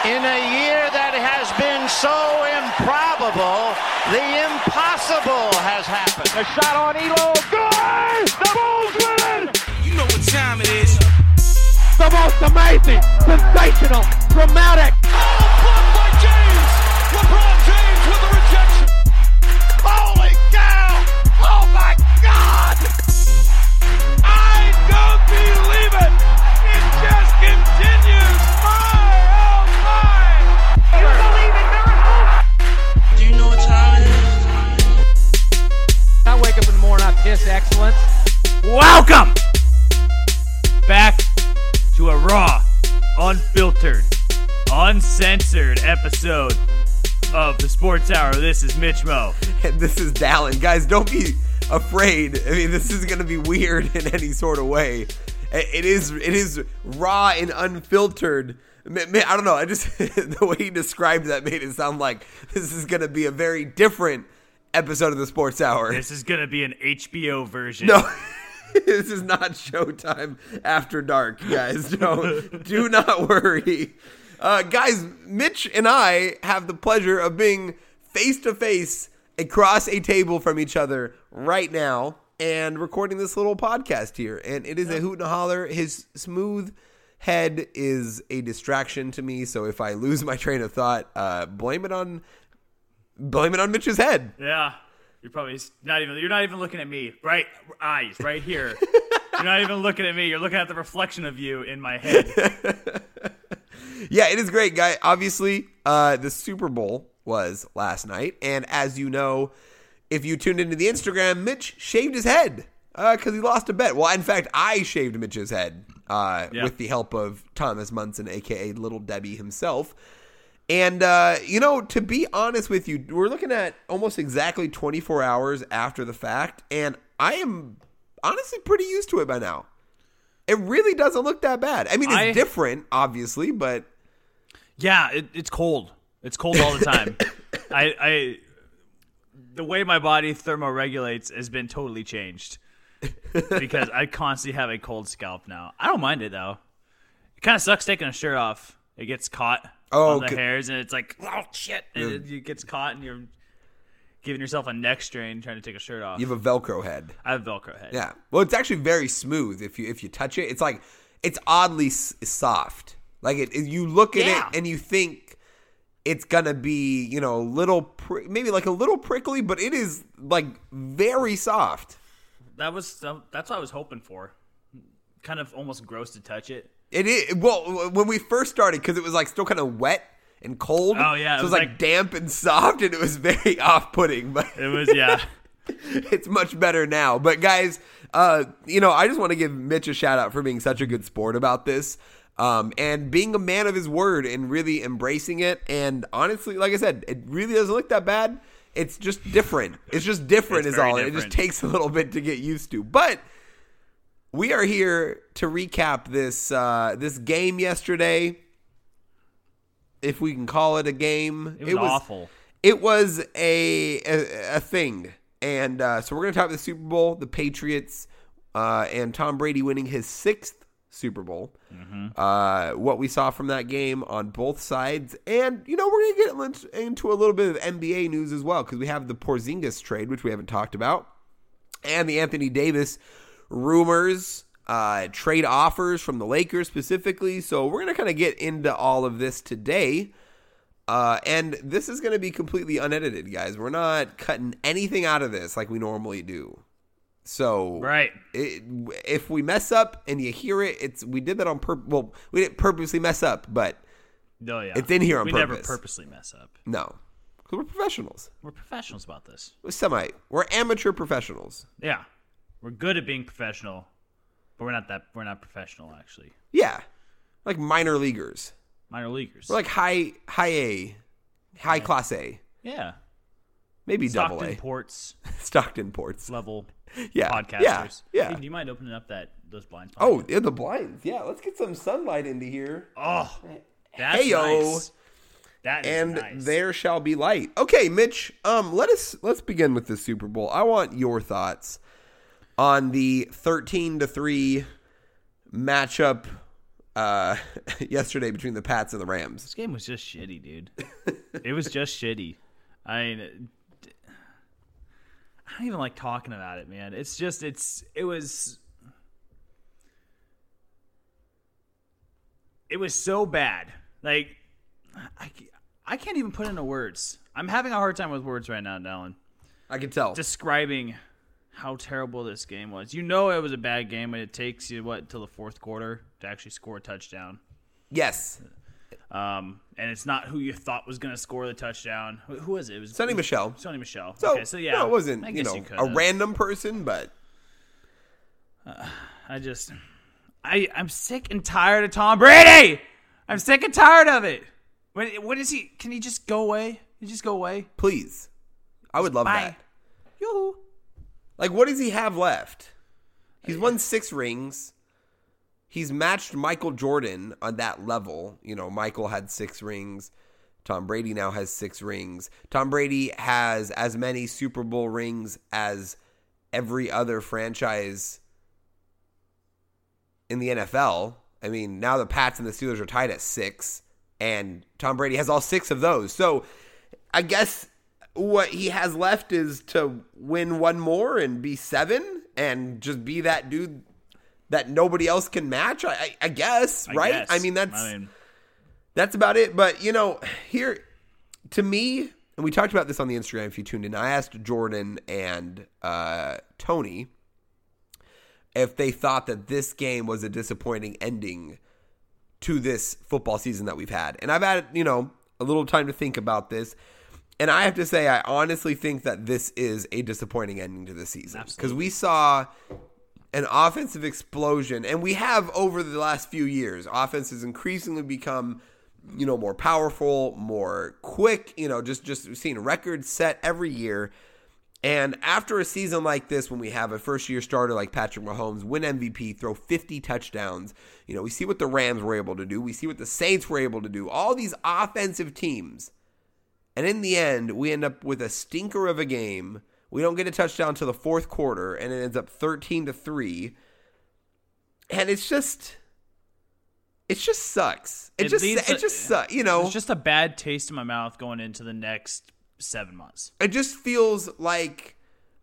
In a year that has been so improbable, the impossible has happened. A shot on Elo. Good! The Bulls win! You know what time it is. The most amazing, sensational, dramatic. Oh, blocked by James! LeBron James with the rejection. Holy cow! Oh my God! I don't believe it! It just continues! Oh my! You believe in miracles? Do you know what time it is? I wake up in the morning, I piss excellence. Welcome back to a raw, unfiltered, uncensored episode of the Sports Hour. This is Mitch Mo. And this is Dallin. Guys, don't be afraid. I mean, this is going to be weird in any sort of way. It is raw and unfiltered. I don't know. I just the way he described that made it sound like this is going to be a very different episode of the Sports Hour. This is going to be an HBO version. No. This is not Showtime After Dark, guys. No, do not worry. Guys, Mitch and I have the pleasure of being face-to-face across a table from each other right now and recording this little podcast here. And it is a hoot and a holler. His smooth head is a distraction to me, so if I lose my train of thought, blame it on Mitch's head. Yeah. You're not even looking at me. Right eyes, right here. You're not even looking at me. You're looking at the reflection of you in my head. Yeah, it is great, guy. Obviously, the Super Bowl was last night, and as you know, if you tuned into the Instagram, Mitch shaved his head because he lost a bet. Well, in fact, I shaved Mitch's head with the help of Thomas Munson, a.k.a. Little Debbie himself. And, to be honest with you, we're looking at almost exactly 24 hours after the fact, and I am honestly pretty used to it by now. It really doesn't look that bad. I mean, it's different, obviously, but... Yeah, it's cold. It's cold all the time. The way my body thermoregulates has been totally changed because I constantly have a cold scalp now. I don't mind it, though. It kind of sucks taking a shirt off. It gets caught on the hairs, and it's like, oh, shit. And it gets caught, and you're giving yourself a neck strain trying to take a shirt off. You have a Velcro head. I have a Velcro head. Yeah. Well, it's actually very smooth if you touch it. It's like, it's oddly soft. Like, you look at it, and you think it's going to be, maybe like a little prickly, but it is, like, very soft. That's what I was hoping for. Kind of almost gross to touch it. It is. Well, when we first started, because it was like still kind of wet and cold. Oh, yeah. So it was like damp and soft, and it was very off-putting. But it was, yeah. It's much better now. But guys, I just want to give Mitch a shout out for being such a good sport about this. And being a man of his word and really embracing it. And honestly, like I said, it really doesn't look that bad. It's just different. It's just different is all. Different. It just takes a little bit to get used to. But we are here to recap this game yesterday, if we can call it a game. It was awful. It was a thing. And so we're going to talk about the Super Bowl, the Patriots, and Tom Brady winning his 6th Super Bowl. Mm-hmm. What we saw from that game on both sides. And, we're going to get into a little bit of NBA news as well, because we have the Porzingis trade, which we haven't talked about, and the Anthony Davis rumors, trade offers from the Lakers specifically. So we're going to kind of get into all of this today. And this is going to be completely unedited, guys. We're not cutting anything out of this like we normally do. So right. If we mess up and you hear it, we did that on purpose. Well, we didn't purposely mess up, but it's in here on purpose. We never purposely mess up. No. Because we're professionals. We're professionals about this. We're amateur professionals. Yeah. We're good at being professional, but we're not professional, actually. Yeah. Like minor leaguers. Minor leaguers. We're like high A, high class A. Yeah. Maybe double A. Stockton Ports. Level podcasters. Yeah. Hey, do you mind opening up those blinds? Oh, yeah, the blinds. Yeah, let's get some sunlight into here. Oh, that's nice. That is nice. And there shall be light. Okay, Mitch, let's begin with the Super Bowl. I want your thoughts on the 13-3 matchup yesterday between the Pats and the Rams. This game was just shitty, dude. It was just shitty. I don't even like talking about it, man. It was so bad. Like, I can't even put into words. I'm having a hard time with words right now, Dallin. I can tell. Describing how terrible this game was. You know it was a bad game, and it takes you, until the fourth quarter to actually score a touchdown. Yes. And it's not who you thought was going to score the touchdown. Who was it? It was Sonny Michel. Sonny Michel. So, okay, so yeah. No, it wasn't, I guess you a random person, but. I'm sick and tired of Tom Brady. I'm sick and tired of it. What is he? Can he just go away? Can he just go away? Please. I would love Bye. that. Yoo-hoo. Like, what does he have left? He's won 6 rings. He's matched Michael Jordan on that level. Michael had 6 rings. Tom Brady now has 6 rings. Tom Brady has as many Super Bowl rings as every other franchise in the NFL. I mean, now the Pats and the Steelers are tied at 6, and Tom Brady has all 6 of those. So I guess what he has left is to win one more and be 7 and just be that dude that nobody else can match. I guess, right? Guess. I mean, that's about it. But, here, to me, and we talked about this on the Instagram if you tuned in, I asked Jordan and Tony if they thought that this game was a disappointing ending to this football season that we've had. And I've had, a little time to think about this. And I have to say, I honestly think that this is a disappointing ending to the season. Because we saw an offensive explosion. And we have, over the last few years, offense has increasingly become, more powerful, more quick. Just seeing records set every year. And after a season like this, when we have a first-year starter like Patrick Mahomes win MVP, throw 50 touchdowns, we see what the Rams were able to do. We see what the Saints were able to do. All these offensive teams. And in the end, we end up with a stinker of a game. We don't get a touchdown till the fourth quarter, and it ends up 13-3. And it just sucks. It just sucks. It's just a bad taste in my mouth going into the next 7 months. It just feels like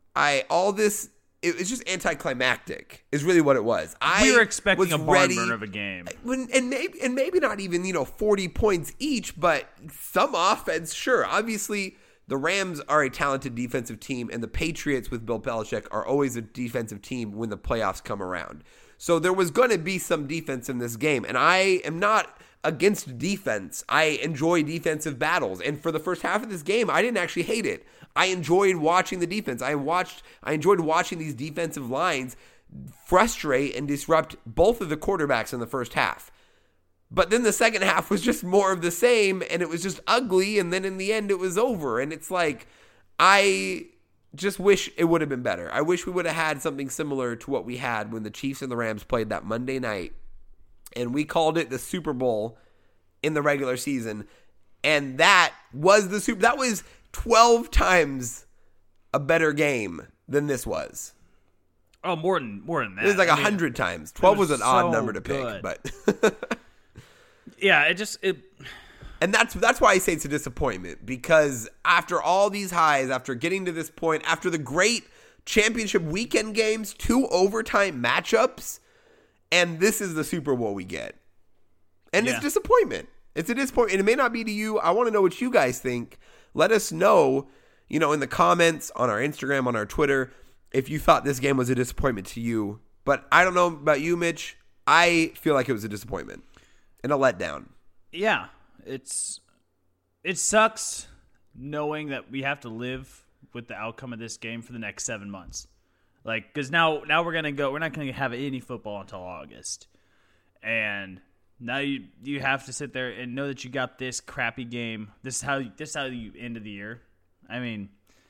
it's just anticlimactic is really what it was. We were expecting a barn burner of a game. And maybe not even, 40 points each, but some offense, sure. Obviously, the Rams are a talented defensive team, and the Patriots with Bill Belichick are always a defensive team when the playoffs come around. So there was going to be some defense in this game, and I am not against defense. I enjoy defensive battles. And for the first half of this game, I didn't actually hate it. I enjoyed watching the defense. I enjoyed watching these defensive lines frustrate and disrupt both of the quarterbacks in the first half. But then the second half was just more of the same, and it was just ugly, and then in the end it was over. And it's like, I just wish it would have been better. I wish we would have had something similar to what we had when the Chiefs and the Rams played that Monday night. And we called it the Super Bowl in the regular season. And that was that was 12 times a better game than this was. Oh, more than that. It was like 100 times. 12 was an odd number to pick, but yeah, and that's why I say it's a disappointment, because after all these highs, after getting to this point, after the great championship weekend games, 2 overtime matchups, and this is the Super Bowl we get. And It's disappointment. It's a disappointment. And it may not be to you. I want to know what you guys think. Let us know, in the comments, on our Instagram, on our Twitter, if you thought this game was a disappointment to you. But I don't know about you, Mitch. I feel like it was a disappointment and a letdown. Yeah. It sucks knowing that we have to live with the outcome of this game for the next 7 months. Like, because now we're not going to have any football until August. And now you have to sit there and know that you got this crappy game. This is how you end the year. I mean,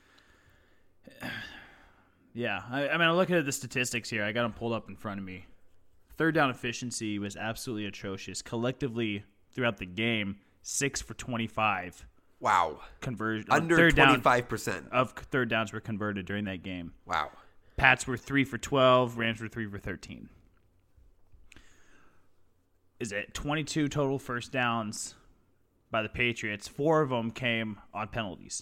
yeah. I looking at the statistics here. I got them pulled up in front of me. Third down efficiency was absolutely atrocious. Collectively throughout the game, 6 for 25. Wow. Conversion under 25% of third downs were converted during that game. Wow. Pats were 3 for 12. Rams were 3 for 13. is it 22 total first downs by the Patriots. 4 of them came on penalties.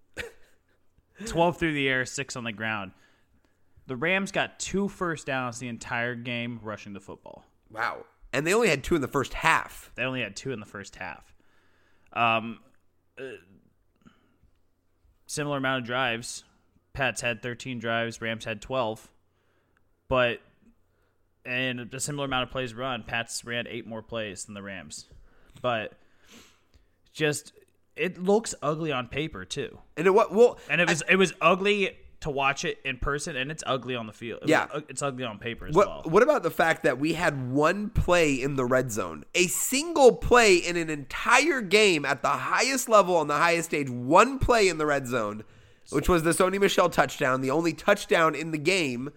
12 through the air, 6 on the ground. The Rams got 2 first downs the entire game rushing the football. Wow. And they only had 2 in the first half. They only had 2 in the first half. Similar amount of drives. Pats had 13 drives. Rams had 12. And a similar amount of plays run. Pats ran 8 more plays than the Rams. But just, it looks ugly on paper too. And it was ugly to watch it in person, and it's ugly on the field. It's ugly on paper as well. What about the fact that we had 1 play in the red zone? A single play in an entire game at the highest level on the highest stage. 1 play in the red zone, which was the Sony Michel touchdown, the only touchdown in the game.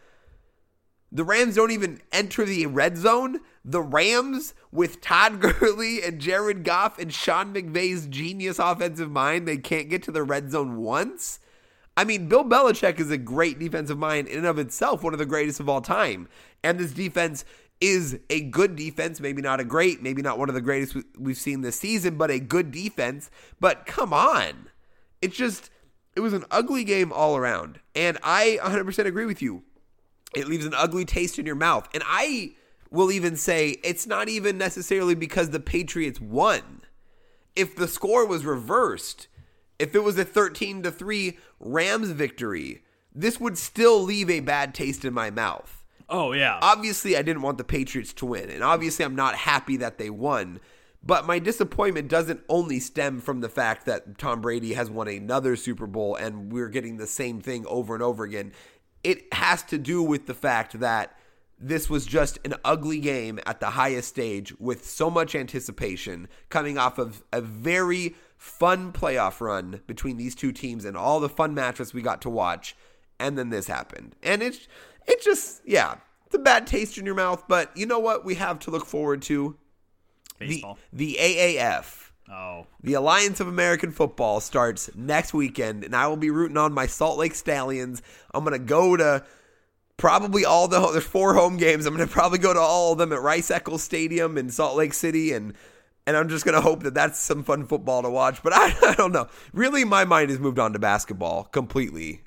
The Rams don't even enter the red zone. The Rams, with Todd Gurley and Jared Goff and Sean McVay's genius offensive mind, they can't get to the red zone once. I mean, Bill Belichick is a great defensive mind in and of itself, one of the greatest of all time. And this defense is a good defense, maybe not a great, maybe not one of the greatest we've seen this season, but a good defense. But come on. It was an ugly game all around. And I 100% agree with you. It leaves an ugly taste in your mouth. And I will even say it's not even necessarily because the Patriots won. If the score was reversed, if it was a 13-3 Rams victory, this would still leave a bad taste in my mouth. Oh, yeah. Obviously, I didn't want the Patriots to win. And obviously, I'm not happy that they won. But my disappointment doesn't only stem from the fact that Tom Brady has won another Super Bowl and we're getting the same thing over and over again. It has to do with the fact that this was just an ugly game at the highest stage with so much anticipation coming off of a very fun playoff run between these two teams and all the fun matchups we got to watch. And then this happened. And it's just, it's a bad taste in your mouth. But you know what we have to look forward to? Baseball. The AAF. Oh. The Alliance of American Football starts next weekend, and I will be rooting on my Salt Lake Stallions. I'm going to go to probably there's 4 home games. I'm going to probably go to all of them at Rice-Eccles Stadium in Salt Lake City, and I'm just going to hope that that's some fun football to watch. But I don't know. Really, my mind has moved on to basketball completely,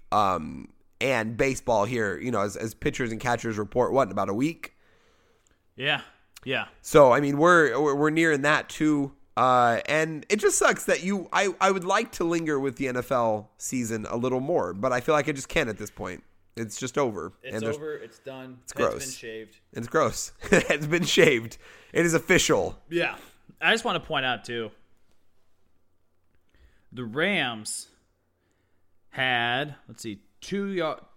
and baseball here, as pitchers and catchers report, in about a week? Yeah. So, I mean, we're nearing that too. And it just sucks that I would like to linger with the NFL season a little more, but I feel like I just can't at this point. It's just over. It's over. It's done. It's gross. It's been shaved. It's gross. It's been shaved. It is official. Yeah. I just want to point out too, the Rams had, 3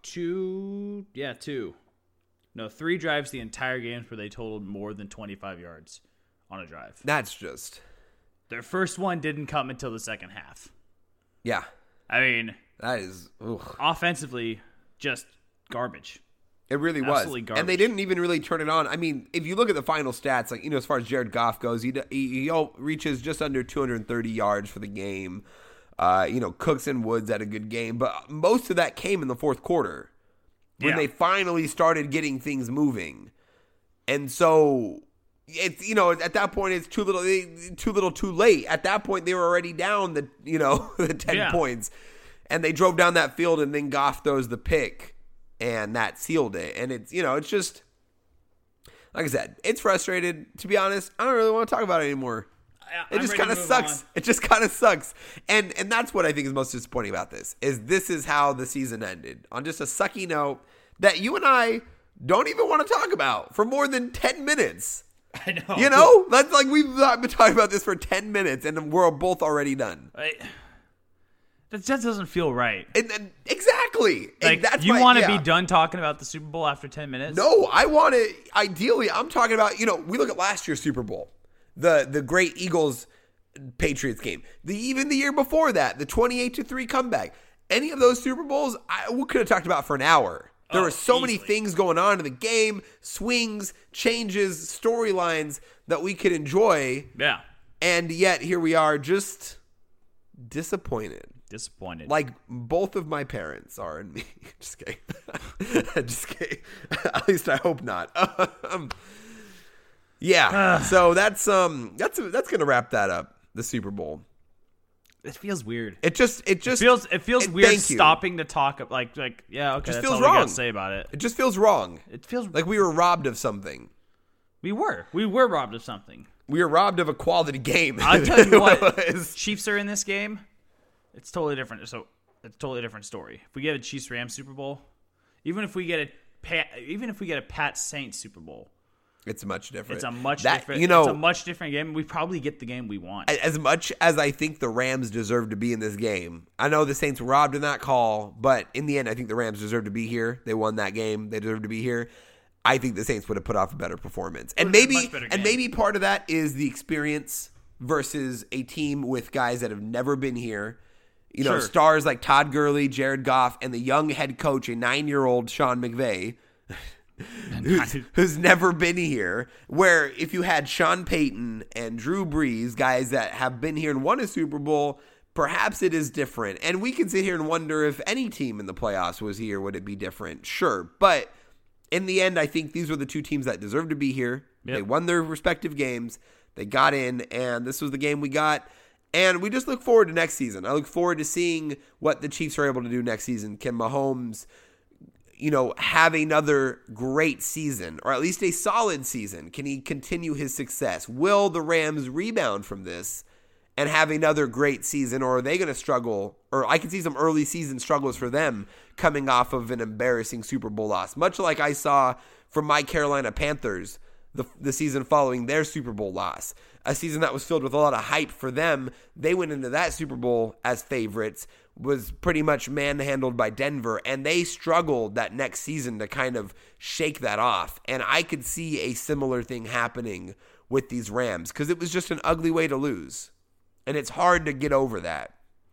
drives the entire game where they totaled more than 25 yards on a drive. That's just... Their first one didn't come until the second half. Yeah. I mean... That is... Ugh. Offensively, just garbage. It really Absolutely was. garbage. And they didn't even really turn it on. I mean, if you look at the final stats, as far as Jared Goff goes, he reaches just under 230 yards for the game. Cooks and Woods had a good game. But most of that came in the fourth quarter when they finally started getting things moving. And so... It's at that point it's too little too late. At that point they were already down the 10 points, and they drove down that field, and then Goff throws the pick, and that sealed it. And it's it's just like I said, it's frustrated. To be honest, I don't really want to talk about it anymore. It just kind of sucks. It just kind of sucks, and that's what I think is most disappointing about this is how the season ended on just a sucky note that you and I don't even want to talk about for more than 10 minutes. I know. That's like we've been talking about this for 10 minutes and we're both already done. That just doesn't feel right. Exactly. Like, that's you want to be done talking about the Super Bowl after 10 minutes? No, I want to. Ideally, I'm talking about, we look at last year's Super Bowl, the great Eagles-Patriots game. Even the year before that, the 28-3 comeback. Any of those Super Bowls, we could have talked about for an hour. There were so many things going on in the game, swings, changes, storylines that we could enjoy. Yeah. And yet here we are just disappointed. Like both of my parents are in me. Just kidding. Just kidding. At least I hope not. Yeah. So that's gonna wrap that up. The Super Bowl. It feels weird. It feels weird stopping to talk like yeah, okay, just that's feels all wrong. we got to say about it. It just feels wrong. It feels like we were robbed of something. We were robbed of something. We were robbed of a quality game. I'll tell you what, Chiefs are in this game. It's totally different. So it's a totally different story. If we get a Chiefs-Rams Super Bowl, even if we get a Pats Saints Super Bowl, it's much different. It's a much different game. We probably get the game we want. As much as I think the Rams deserve to be in this game, I know the Saints were robbed in that call, but in the end, I think the Rams deserve to be here. They won that game. They deserve to be here. I think the Saints would have put off a better performance. And maybe part of that is the experience versus a team with guys that have never been here. Sure. Stars like Todd Gurley, Jared Goff, and the young head coach, a 9-year-old Sean McVay, who's never been here. Where if you had Sean Payton and Drew Brees, guys that have been here and won a Super Bowl, perhaps it is different. And we can sit here and wonder if any team in the playoffs was here, would it be different? Sure. But in the end, I think these were the two teams that deserve to be here. Yep. They won their respective games. They got in, and this was the game we got. And we just look forward to next season. I look forward to seeing what the Chiefs are able to do next season. Can Mahomes, have another great season, or at least a solid season? Can he continue his success? Will the Rams rebound from this and have another great season, or are they going to struggle? Or I can see some early season struggles for them coming off of an embarrassing Super Bowl loss, much like I saw from my Carolina Panthers the season following their Super Bowl loss. A season that was filled with a lot of hype for them. They went into that Super Bowl as favorites, was pretty much manhandled by Denver, and they struggled that next season to kind of shake that off. And I could see a similar thing happening with these Rams, because it was just an ugly way to lose. And it's hard to get over that.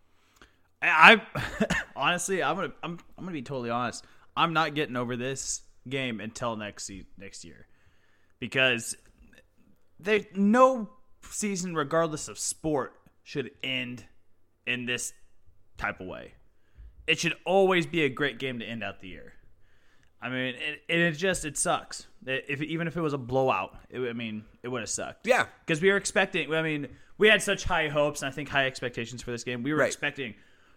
I honestly, I'm gonna be totally honest. I'm not getting over this game until next year, because there's no season, regardless of sport, should end in this type of way. It should always be a great game to end out the year. I mean, it sucks. Even if it was a blowout, it would have sucked. Yeah, because we were expecting. I mean, we had such high hopes and I think high expectations for this game. We were expecting,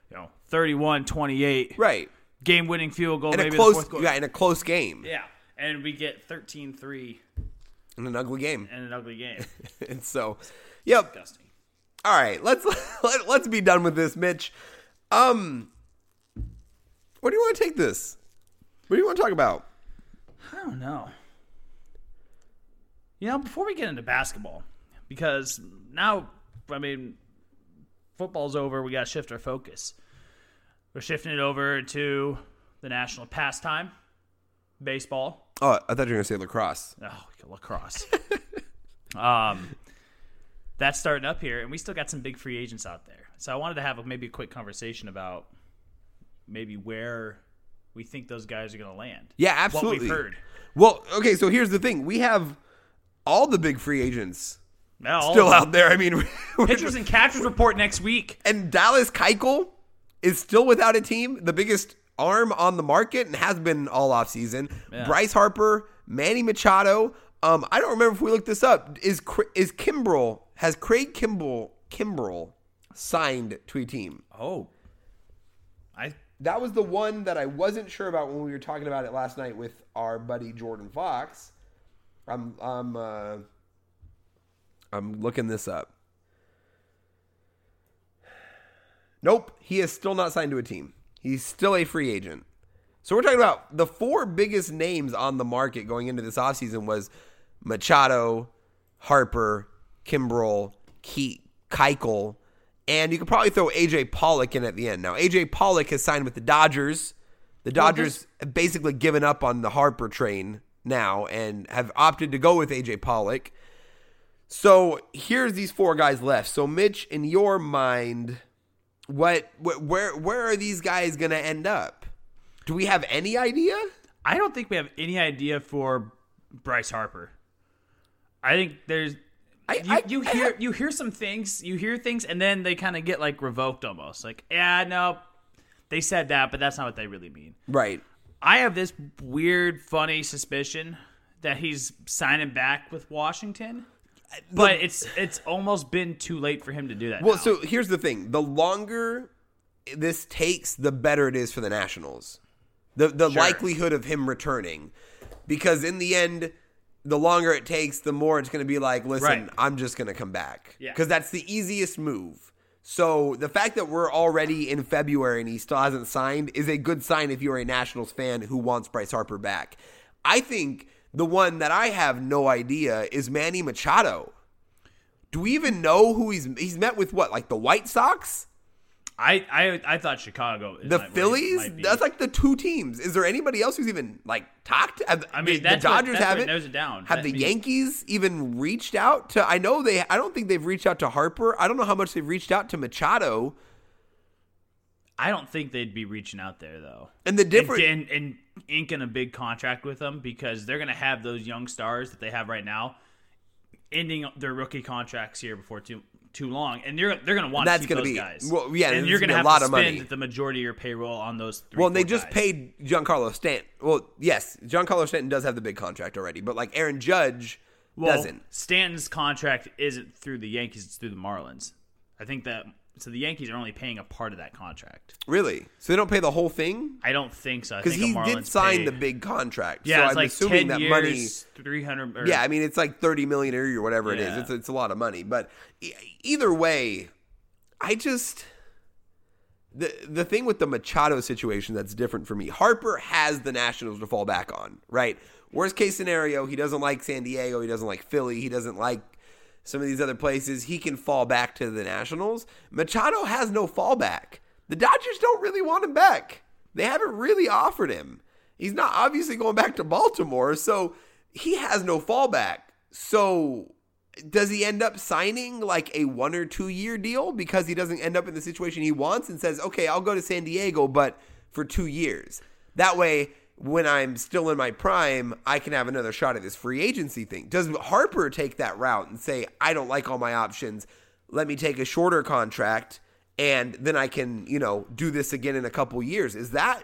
31-28, right, game-winning field goal, in maybe a close, the fourth quarter. yeah, in a close game. Yeah, and we get 13-3 in an ugly game. And so, yep. Disgusting. All right, let's be done with this, Mitch. Where do you want to take this? What do you want to talk about? I don't know. Before we get into basketball, because now, football's over. We got to shift our focus. We're shifting it over to the national pastime, baseball. Oh, I thought you were going to say lacrosse. Oh, lacrosse. That's starting up here, and we still got some big free agents out there. So I wanted to have maybe a quick conversation about maybe where we think those guys are going to land. Yeah, absolutely. What we've heard. Well, okay, so here's the thing. We have all the big free agents No, still out there. I mean, pitchers and catchers report next week. And Dallas Keuchel is still without a team, the biggest arm on the market, and has been all offseason. Yeah. Bryce Harper, Manny Machado. I don't remember if we looked this up. Has Craig Kimbrell signed to a team? Oh. That was the one that I wasn't sure about when we were talking about it last night with our buddy Jordan Fox. I'm looking this up. Nope, he is still not signed to a team. He's still a free agent. So we're talking about the four biggest names on the market going into this offseason was Machado, Harper, Kimbrel, Keuchel, and you could probably throw A.J. Pollock in at the end. Now, A.J. Pollock has signed with the Dodgers. The Dodgers have basically given up on the Harper train now and have opted to go with A.J. Pollock. So here's these four guys left. So, Mitch, in your mind, where are these guys going to end up? Do we have any idea? I don't think we have any idea for Bryce Harper. I think there's you hear some things, and then they kind of get like revoked almost. Like, yeah, no, they said that, but that's not what they really mean. Right. I have this weird, funny suspicion that he's signing back with Washington. But it's almost been too late for him to do that. Well, now. so here's the thing: the longer this takes, the better it is for the Nationals. The Sure. likelihood of him returning, because in the end, the longer it takes, the more it's going to be like, listen, Right. I'm just going to come back, Yeah. because that's the easiest move. So the fact that we're already in February and he still hasn't signed is a good sign if you're a Nationals fan who wants Bryce Harper back. I think the one that I have no idea is Manny Machado. Do we even know who he's met with? What, like the White Sox? I thought Chicago. The Phillies? That's like the two teams. Is there anybody else who's even like talked? I mean, the Dodgers haven't. Knows it down. Have the Yankees even reached out to? I don't think they've reached out to Harper. I don't know how much they've reached out to Machado. I don't think they'd be reaching out there though. And the difference, and inking a big contract with them because they're going to have those young stars that they have right now ending their rookie contracts here before too long, and they're going to want to keep those guys. Well, yeah, and you're going to have a lot to of spend money. the majority of your payroll on those three. Well, and they four just guys. paid Giancarlo Stanton. Well, yes, Giancarlo Stanton does have the big contract already, but like Aaron Judge doesn't. Stanton's contract isn't through the Yankees; it's through the Marlins. I think that. So the Yankees are only paying a part of that contract. Really? So they don't pay the whole thing? I don't think so. Because he did sign the big contract. Yeah, so it's I'm like assuming 10 that years, money. 300. Yeah, I mean it's like $30 million a year or whatever it Yeah. is. It's a lot of money. But either way, I just the thing with the Machado situation that's different for me. Harper has the Nationals to fall back on, right? Worst case scenario, he doesn't like San Diego, he doesn't like Philly, he doesn't like some of these other places. He can fall back to the Nationals. Machado has no fallback. The Dodgers don't really want him back. They haven't really offered him. He's not obviously going back to Baltimore, so he has no fallback. So does he end up signing like a 1 or 2 year deal because he doesn't end up in the situation he wants and says, okay, I'll go to San Diego, but for 2 years. That way, when I'm still in my prime, I can have another shot at this free agency thing. Does Harper take that route and say, I don't like all my options, let me take a shorter contract, and then I can, do this again in a couple years? Is that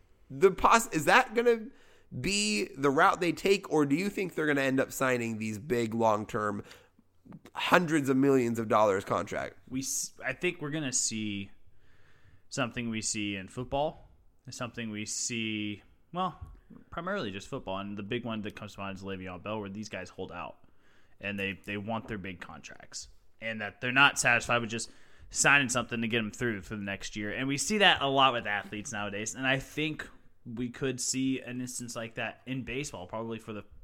is that going to be the route they take, or do you think they're going to end up signing these big, long-term, hundreds of millions of dollars contract? I think we're going to see something we see in football, something we see, well, primarily just football, and the big one that comes to mind is Le'Veon Bell, where these guys hold out, and they want their big contracts, and that they're not satisfied with just signing something to get them through for the next year. And we see that a lot with athletes nowadays, and I think we could see an instance like that in baseball, probably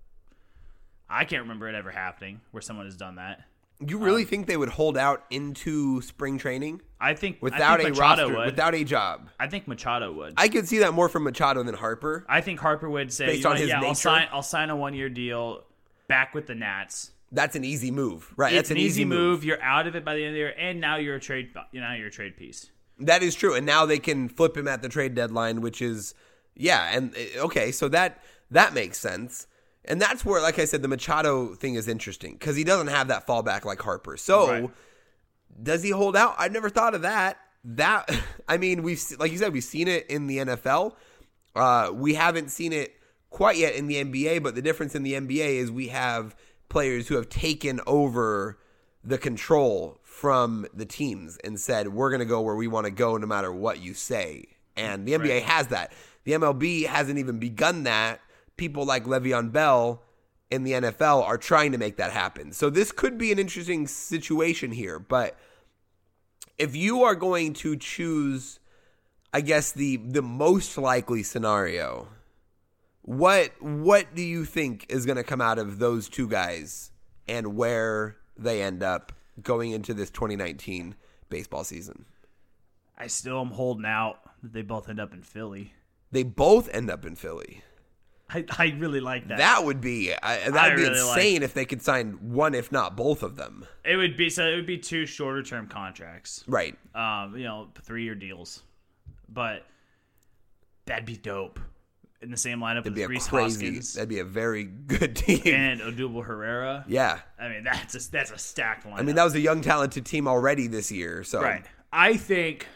I can't remember it ever happening where someone has done that. You really think they would hold out into spring training? I think without a Machado roster, would. without a job. I think Machado would. I could see that more from Machado than Harper. I think Harper would say, Based on his nature? I'll sign a 1 year deal back with the Nats. That's an easy move, right? It's That's an easy move. You're out of it by the end of the year, and now you're a trade piece. That is true, and now they can flip him at the trade deadline, which is okay. So that makes sense. And that's where, like I said, the Machado thing is interesting because he doesn't have that fallback like Harper. So, Right. Does he hold out? I've never thought of that. I mean, like you said, we've seen it in the NFL. We haven't seen it quite yet in the NBA, but the difference in the NBA is we have players who have taken over the control from the teams and said, we're going to go where we want to go no matter what you say. And the NBA has that. The MLB hasn't even begun that. People like Le'Veon Bell in the NFL are trying to make that happen. So this could be an interesting situation here. But if you are going to choose, I guess, the most likely scenario, what do you think is going to come out of those two guys and where they end up going into this 2019 baseball season? I still am holding out that they both end up in Philly. They both end up in Philly. I really like that. That would be insane if they could sign one, if not both of them. It would be 2 shorter term contracts, Right. 3-year deals, but that'd be dope. In the same lineup with Rhys Hoskins, that'd be a very good team. and Odubel Herrera. Yeah. I mean that's a stacked lineup. I mean, that was a young, talented team already this year. So right. I think.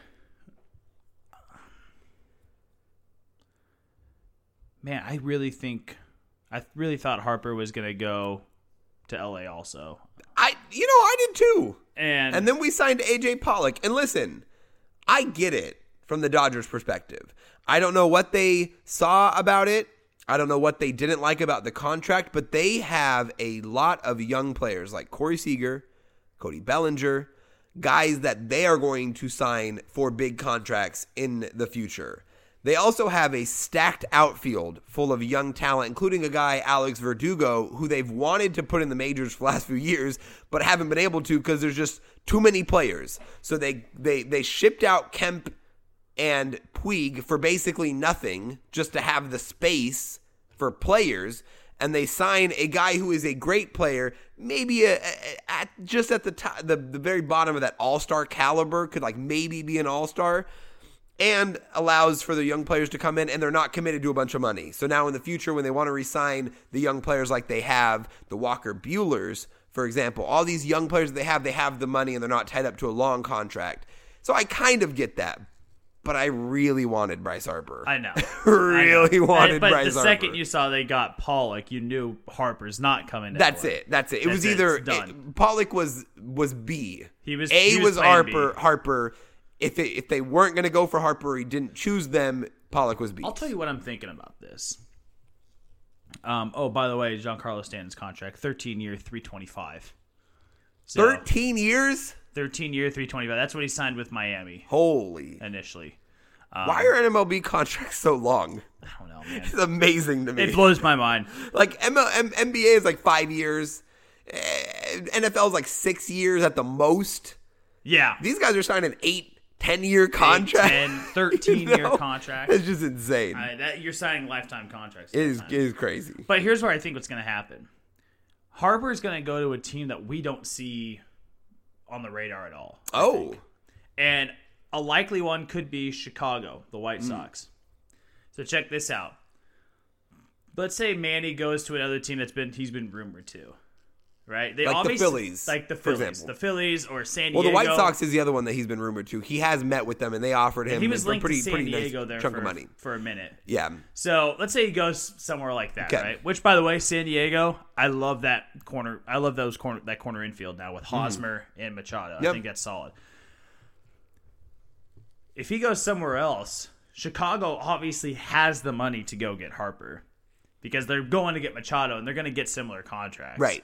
Man, I really think I really thought Harper was going to go to LA also. I did too. And then we signed AJ Pollock. And listen, I get it from the Dodgers' perspective. I don't know what they saw about it. I don't know what they didn't like about the contract, but they have a lot of young players like Corey Seager, Cody Bellinger, guys that they are going to sign for big contracts in the future. They also have a stacked outfield full of young talent, including a guy, Alex Verdugo, who they've wanted to put in the majors for the last few years, but haven't been able to because there's just too many players. So they shipped out Kemp and Puig for basically nothing just to have the space for players, and they sign a guy who is a great player, maybe just at the top, the very bottom of that all-star caliber, could like maybe be an all-star, and allows for the young players to come in, and they're not committed to a bunch of money. So now in the future, when they want to re-sign the young players like they have, the Walker Buehlers, for example, all these young players that they have the money, and they're not tied up to a long contract. So I kind of get that. But I really wanted Bryce Harper. I know. Wanted but Bryce Harper. But the second you saw they got Pollock, you knew Harper's not coming to That's LA. it. It was either Pollock was B. He was Harper. If they weren't going to go for Harper, he didn't choose them. Pollock was B. I'll tell you what I'm thinking about this. By the way, Giancarlo Stanton's contract, 13-year, $325. 13 years? 13-year, $325. That's what he signed with Miami. Holy. Initially. Why are NMLB contracts so long? I don't know, man. It's amazing to me. It blows my mind. Like NBA is like 5 years. NFL is like 6 years at the most. Yeah. These guys are signing 8-10-year contracts. 13-year contracts. It's just insane. You're signing lifetime contracts. It is crazy. But here's where I think what's going to happen. Harper's going to go to a team that we don't see on the radar at all. Oh. And a likely one could be Chicago, the White Sox. So check this out. Let's say Manny goes to another team he's been rumored to. Right? Like the Phillies. Like the for Phillies. example. The Phillies or San Diego. Well, the White Sox is the other one that he's been rumored to. He has met with them, and they offered him he was linked pretty, to San pretty Diego nice there chunk of money. For a minute. Yeah. So let's say he goes somewhere like that, Okay. right? Which, by the way, San Diego, I love that corner. I love that corner infield now with Hosmer and Machado. Yep. I think that's solid. If he goes somewhere else, Chicago obviously has the money to go get Harper because they're going to get Machado and they're going to get similar contracts. Right.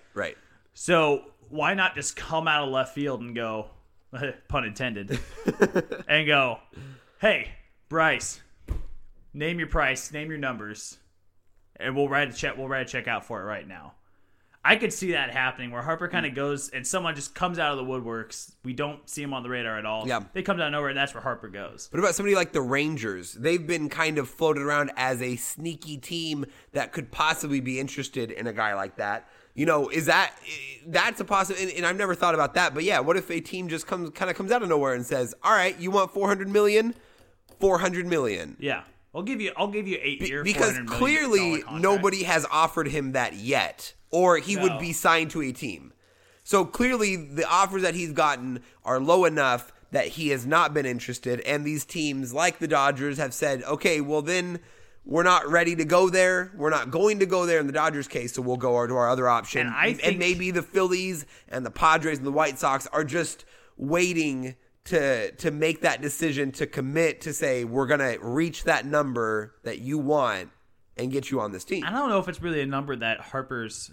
So why not just come out of left field and go, pun intended, and go, hey, Bryce, name your price, name your numbers, and we'll write a check. We'll write a check out for it right now. I could see that happening where Harper kind of goes and someone just comes out of the woodworks. We don't see him on the radar at all. Yeah. They come out of nowhere, and that's where Harper goes. What about somebody like the Rangers? They've been kind of floated around as a sneaky team that could possibly be interested in a guy like that. You know, that's a possibility, and I've never thought about that. But yeah, what if a team just comes out of nowhere and says, "All right, you want $400 million? $400 million." Yeah, I'll give you 8 years because clearly nobody has offered him that yet, or he would be signed to a team. So clearly the offers that he's gotten are low enough that he has not been interested, and these teams like the Dodgers have said, "Okay, well then." We're not ready to go there. We're not going to go there in the Dodgers case, so we'll go to our other option. And maybe the Phillies and the Padres and the White Sox are just waiting to make that decision to commit to say we're going to reach that number that you want and get you on this team. I don't know if it's really a number that Harper's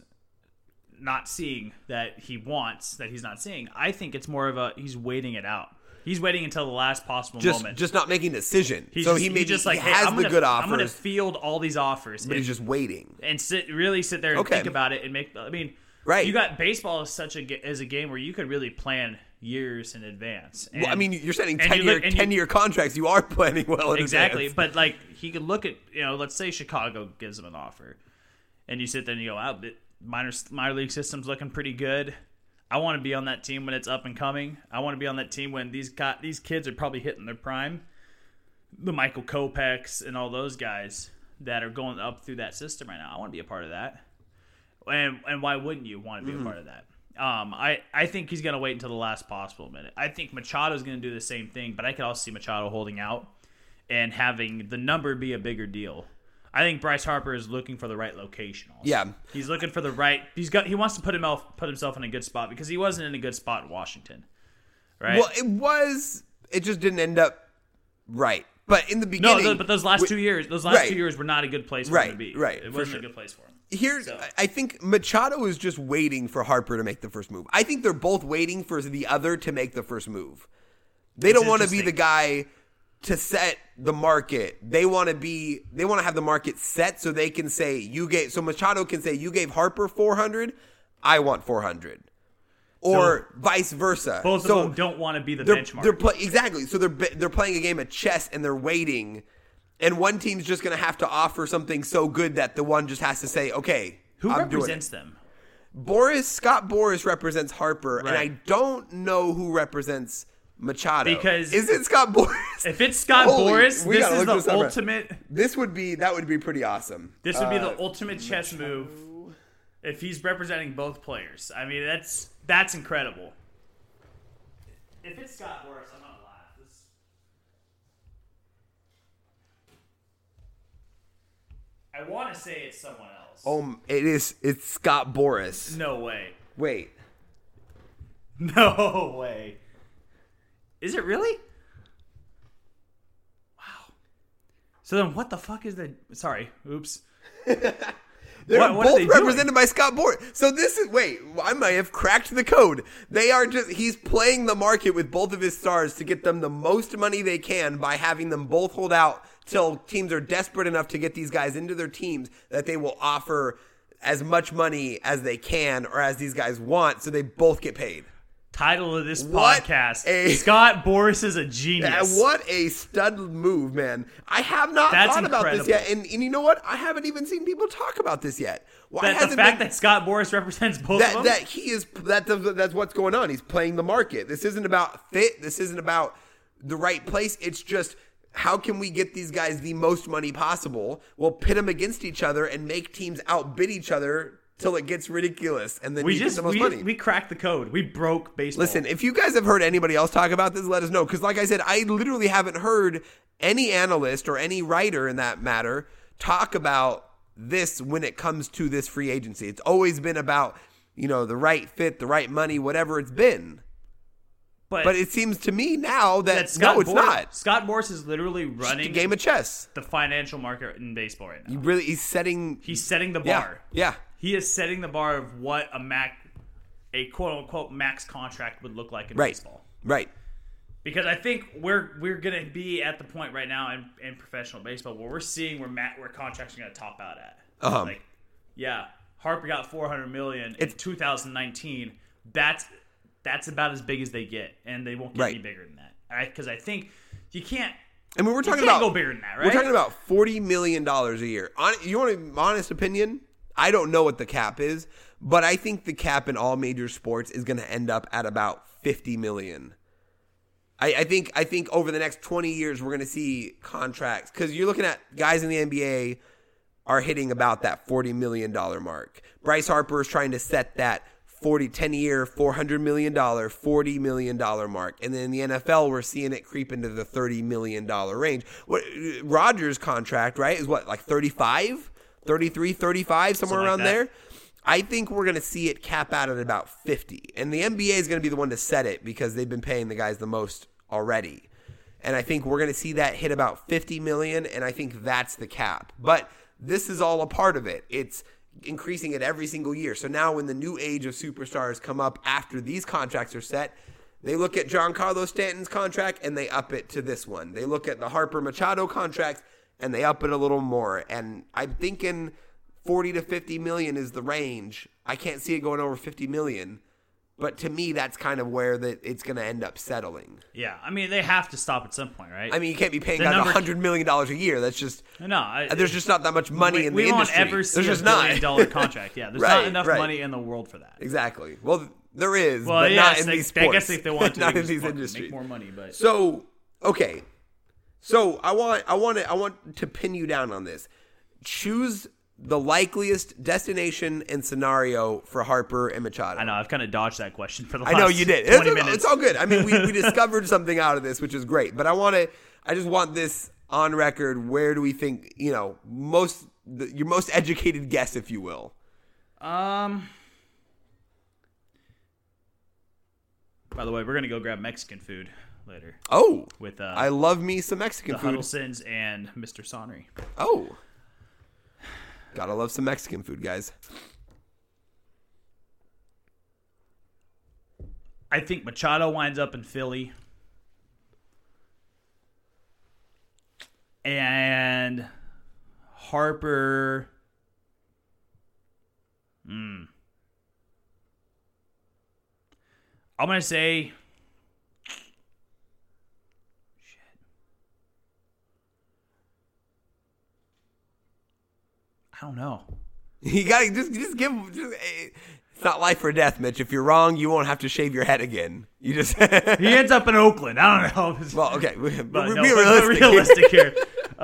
not seeing that he wants, that he's not seeing. I think it's more of he's waiting it out. He's waiting until the last possible moment. Just not making a decision. He has the good offers. I'm going to field all these offers. But he's just waiting. And sit there and think about it and make. I mean, right. You got baseball as a game where you could really plan years in advance. And, well, I mean, you're setting 10-year contracts. You are planning well in exactly. advance. But like he could look at let's say Chicago gives him an offer, and you sit there and you go, "Wow, minor league system's looking pretty good. I want to be on that team when it's up and coming. I want to be on that team when these kids are probably hitting their prime. The Michael Kopechs and all those guys that are going up through that system right now. I want to be a part of that. And why wouldn't you want to be a part of that? I think he's going to wait until the last possible minute. I think Machado's going to do the same thing, but I could also see Machado holding out and having the number be a bigger deal. I think Bryce Harper is looking for the right location. Also. Yeah. He's looking for the right. He wants to put himself in a good spot because he wasn't in a good spot in Washington. Right. Well, it just didn't end up right. But in the beginning, but those last 2 years, 2 years were not a good place for him to be. Right. It wasn't a good place for him. I think Machado is just waiting for Harper to make the first move. I think they're both waiting for the other to make the first move. They don't want to be the guy to set the market. They want to have the market set so they can say Machado can say you gave Harper 400, I want 400. Or vice versa. Both of them don't want to be the benchmark. Exactly. So they're playing a game of chess and they're waiting. And one team's just going to have to offer something so good that the one just has to say, okay, who I'm represents doing it. them? Scott Boras represents Harper, right. And I don't know who represents Machado. Because is it Scott Boras? If it's Scott Boras, this is the ultimate. That would be pretty awesome. This would be the ultimate chess move if he's representing both players. I mean, that's incredible. If it's Scott Boras, I'm not laugh. I want to say it's someone else. It's Scott Boras. No way. Wait. No way. Is it really? Wow. So then what the fuck is the... Sorry. Oops. They're both represented by Scott Boras. So I might have cracked the code. He's playing the market with both of his stars to get them the most money they can by having them both hold out till teams are desperate enough to get these guys into their teams that they will offer as much money as they can or as these guys want so they both get paid. Title of this podcast, Scott Boras is a genius. What a stud move, man. I have not thought about this yet. And you know what? I haven't even seen people talk about this yet. The fact that Scott Boras represents both of them? That's what's going on. He's playing the market. This isn't about fit. This isn't about the right place. It's just, how can we get these guys the most money possible? We'll pit them against each other and make teams outbid each other till it gets ridiculous, and then get the most money. We cracked the code. We broke baseball. Listen, if you guys have heard anybody else talk about this, let us know. Because like I said, I literally haven't heard any analyst or any writer in that matter talk about this when it comes to this free agency. It's always been about, the right fit, the right money, whatever it's been. But it seems to me now that no, it's not. Scott Boras is literally running a game of chess, the financial market in baseball right now. He's setting the bar. Yeah. He is setting the bar of what a quote unquote max contract would look like in baseball. Right. Because I think we're gonna be at the point right now in professional baseball where we're seeing where contracts are gonna top out at. Harper got $400 million in 2019. That's about as big as they get, and they won't get any bigger than that. Because I think you can't. I mean, we're talking about go bigger than that, right? We're talking about $40 million a year. You want an honest opinion? I don't know what the cap is, but I think the cap in all major sports is going to end up at about $50 million. I think over the next 20 years we're going to see contracts, because you're looking at guys in the NBA are hitting about that $40 million mark. Bryce Harper is trying to set that 10-year, $400 million, $40 million mark. And then in the NFL, we're seeing it creep into the $30 million range. Rodgers' contract, right, is what, like 35, 33, 35, somewhere around there? I think we're going to see it cap out at about 50. And the NBA is going to be the one to set it because they've been paying the guys the most already. And I think we're going to see that hit about 50 million, and I think that's the cap. But this is all a part of it. It's increasing it every single year. So now when the new age of superstars come up after these contracts are set, they look at Giancarlo Stanton's contract and they up it to this one. They look at the Harper Machado contracts and they up it a little more. And I'm thinking 40 to 50 million is the range. I can't see it going over 50 million. But to me, that's kind of where it's going to end up settling. Yeah, I mean, they have to stop at some point, right? I mean, you can't be paying guys $100 million a year. That's just there's just not that much money in the industry. We won't ever see a $1 billion contract. Yeah, there's not enough money in the world for that. Exactly. Well, there is, but not in these sports. I guess if they want to, not in these industries, make more money. But so okay, so I want to pin you down on this. Choose the likeliest destination and scenario for Harper and Machado. I know, I've kind of dodged that question for the last 20 minutes. It's all good. I mean, we discovered something out of this, which is great. But I just want this on record, where do we think, your most educated guess, if you will? By the way, we're gonna go grab Mexican food later. Oh, with I love me some Mexican the food. Huddlestons and Mr. Sonnery. Oh, gotta love some Mexican food, guys. I think Machado winds up in Philly. And Harper. I'm going to say. Shit. I don't know. You gotta just give. It's not life or death, Mitch. If you're wrong, you won't have to shave your head again. You just he ends up in Oakland. I don't know. Well, okay, but be realistic here.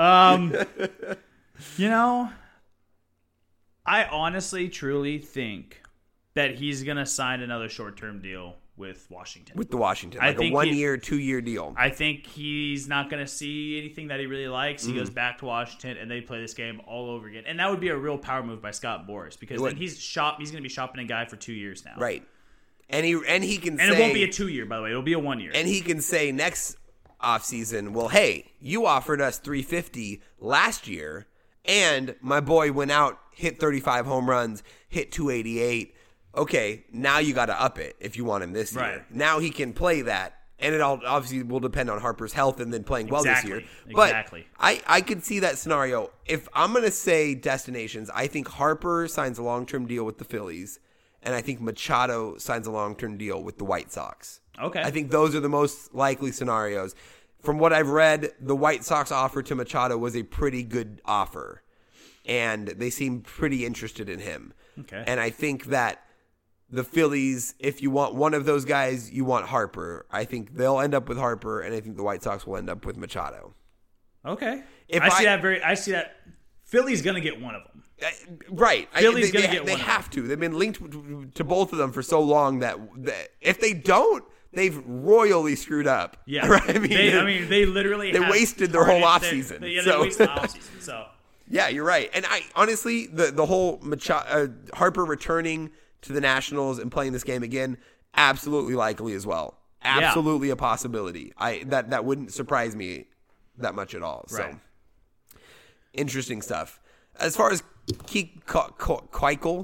I honestly, truly think that he's gonna sign another short-term deal with Washington. With the Washington, like a 1 year, 2 year deal. I think he's not going to see anything that he really likes. He goes back to Washington, and they play this game all over again. And that would be a real power move by Scott Boras, because then he's going to be shopping a guy for 2 years now. Right. And he can say... And it won't be a 2 year, by the way. It'll be a 1 year. And he can say next offseason, well, hey, you offered us $350 last year, and my boy went out, hit 35 home runs, hit 288. Okay, now you got to up it if you want him this year. Right. Now he can play that, and it all obviously will depend on Harper's health and then playing well this year. But I could see that scenario. If I'm going to say destinations, I think Harper signs a long-term deal with the Phillies, and I think Machado signs a long-term deal with the White Sox. Okay. I think those are the most likely scenarios. From what I've read, the White Sox offer to Machado was a pretty good offer, and they seem pretty interested in him. Okay. And I think that the Phillies, if you want one of those guys, you want Harper. I think they'll end up with Harper, and I think the White Sox will end up with Machado. Okay. I see that Philly's going to get one of them. Right. Philly's going to get one. They have to. They've been linked to both of them for so long that if they don't, they've royally screwed up. Yeah. Right? They literally they wasted their whole offseason. They wasted the offseason. So. Yeah, you're right. And I honestly, the whole Harper returning to the Nationals and playing this game again, absolutely likely as well. Absolutely a possibility. That wouldn't surprise me that much at all. So right. Interesting stuff. As far as Keuchel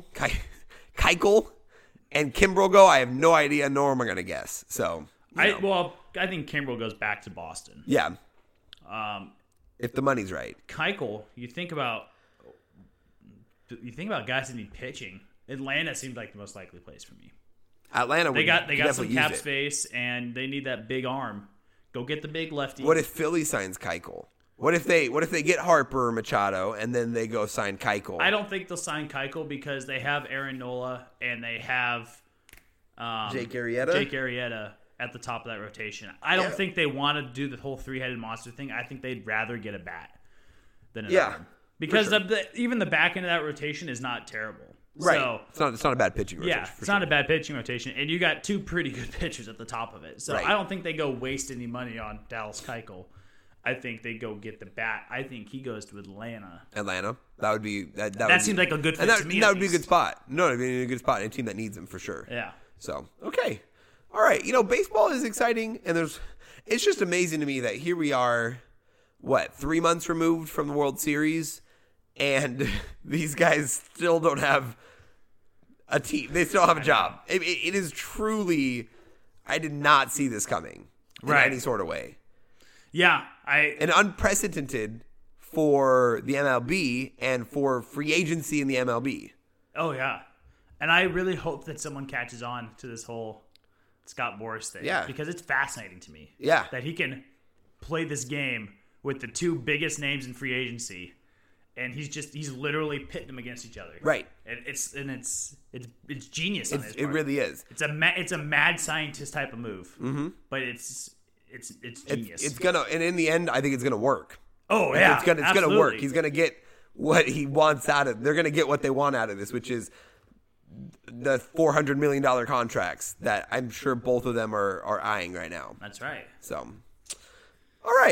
and Kimbrel go, I have no idea, nor am I going to guess. So I think Kimbrel goes back to Boston. Yeah. If the money's right. Keuchel, you think about guys that need pitching. Atlanta seemed like the most likely place for me. Atlanta, they got some cap space, and they need that big arm. Go get the big lefty. What if Philly signs Keuchel? What if they get Harper or Machado and then they go sign Keuchel? I don't think they'll sign Keuchel because they have Aaron Nola and they have Jake Arrieta at the top of that rotation. I don't think they want to do the whole three-headed monster thing. I think they'd rather get a bat than an arm. Because even the back end of that rotation is not terrible. Right. So, it's not a bad pitching rotation. Yeah, it's not a bad pitching rotation. And you got two pretty good pitchers at the top of it. So I don't think they go waste any money on Dallas Keuchel. I think they go get the bat. I think he goes to Atlanta. That would be that seems like a good fit to me. That would be a good spot. No, it'd be a good spot in a team that needs him for sure. Yeah. So okay, all right. Baseball is exciting, and it's just amazing to me that here we are, 3 months removed from the World Series, and these guys still don't have a team. They still have a job. It is truly, I did not see this coming in any sort of way. Yeah, and unprecedented for the MLB and for free agency in the MLB. Oh yeah, and I really hope that someone catches on to this whole Scott Boras thing. Yeah, because it's fascinating to me. Yeah, that he can play this game with the two biggest names in free agency, and he's literally pitting them against each other. Right, and it's genius. On his part. It really is. It's a mad scientist type of move, but it's genius. It's gonna, and in the end, I think it's gonna work. Oh yeah, it's gonna work. He's gonna get what he wants out of. They're gonna get what they want out of this, which is the $400 million contracts that I'm sure both of them are eyeing right now. That's right. So, all right,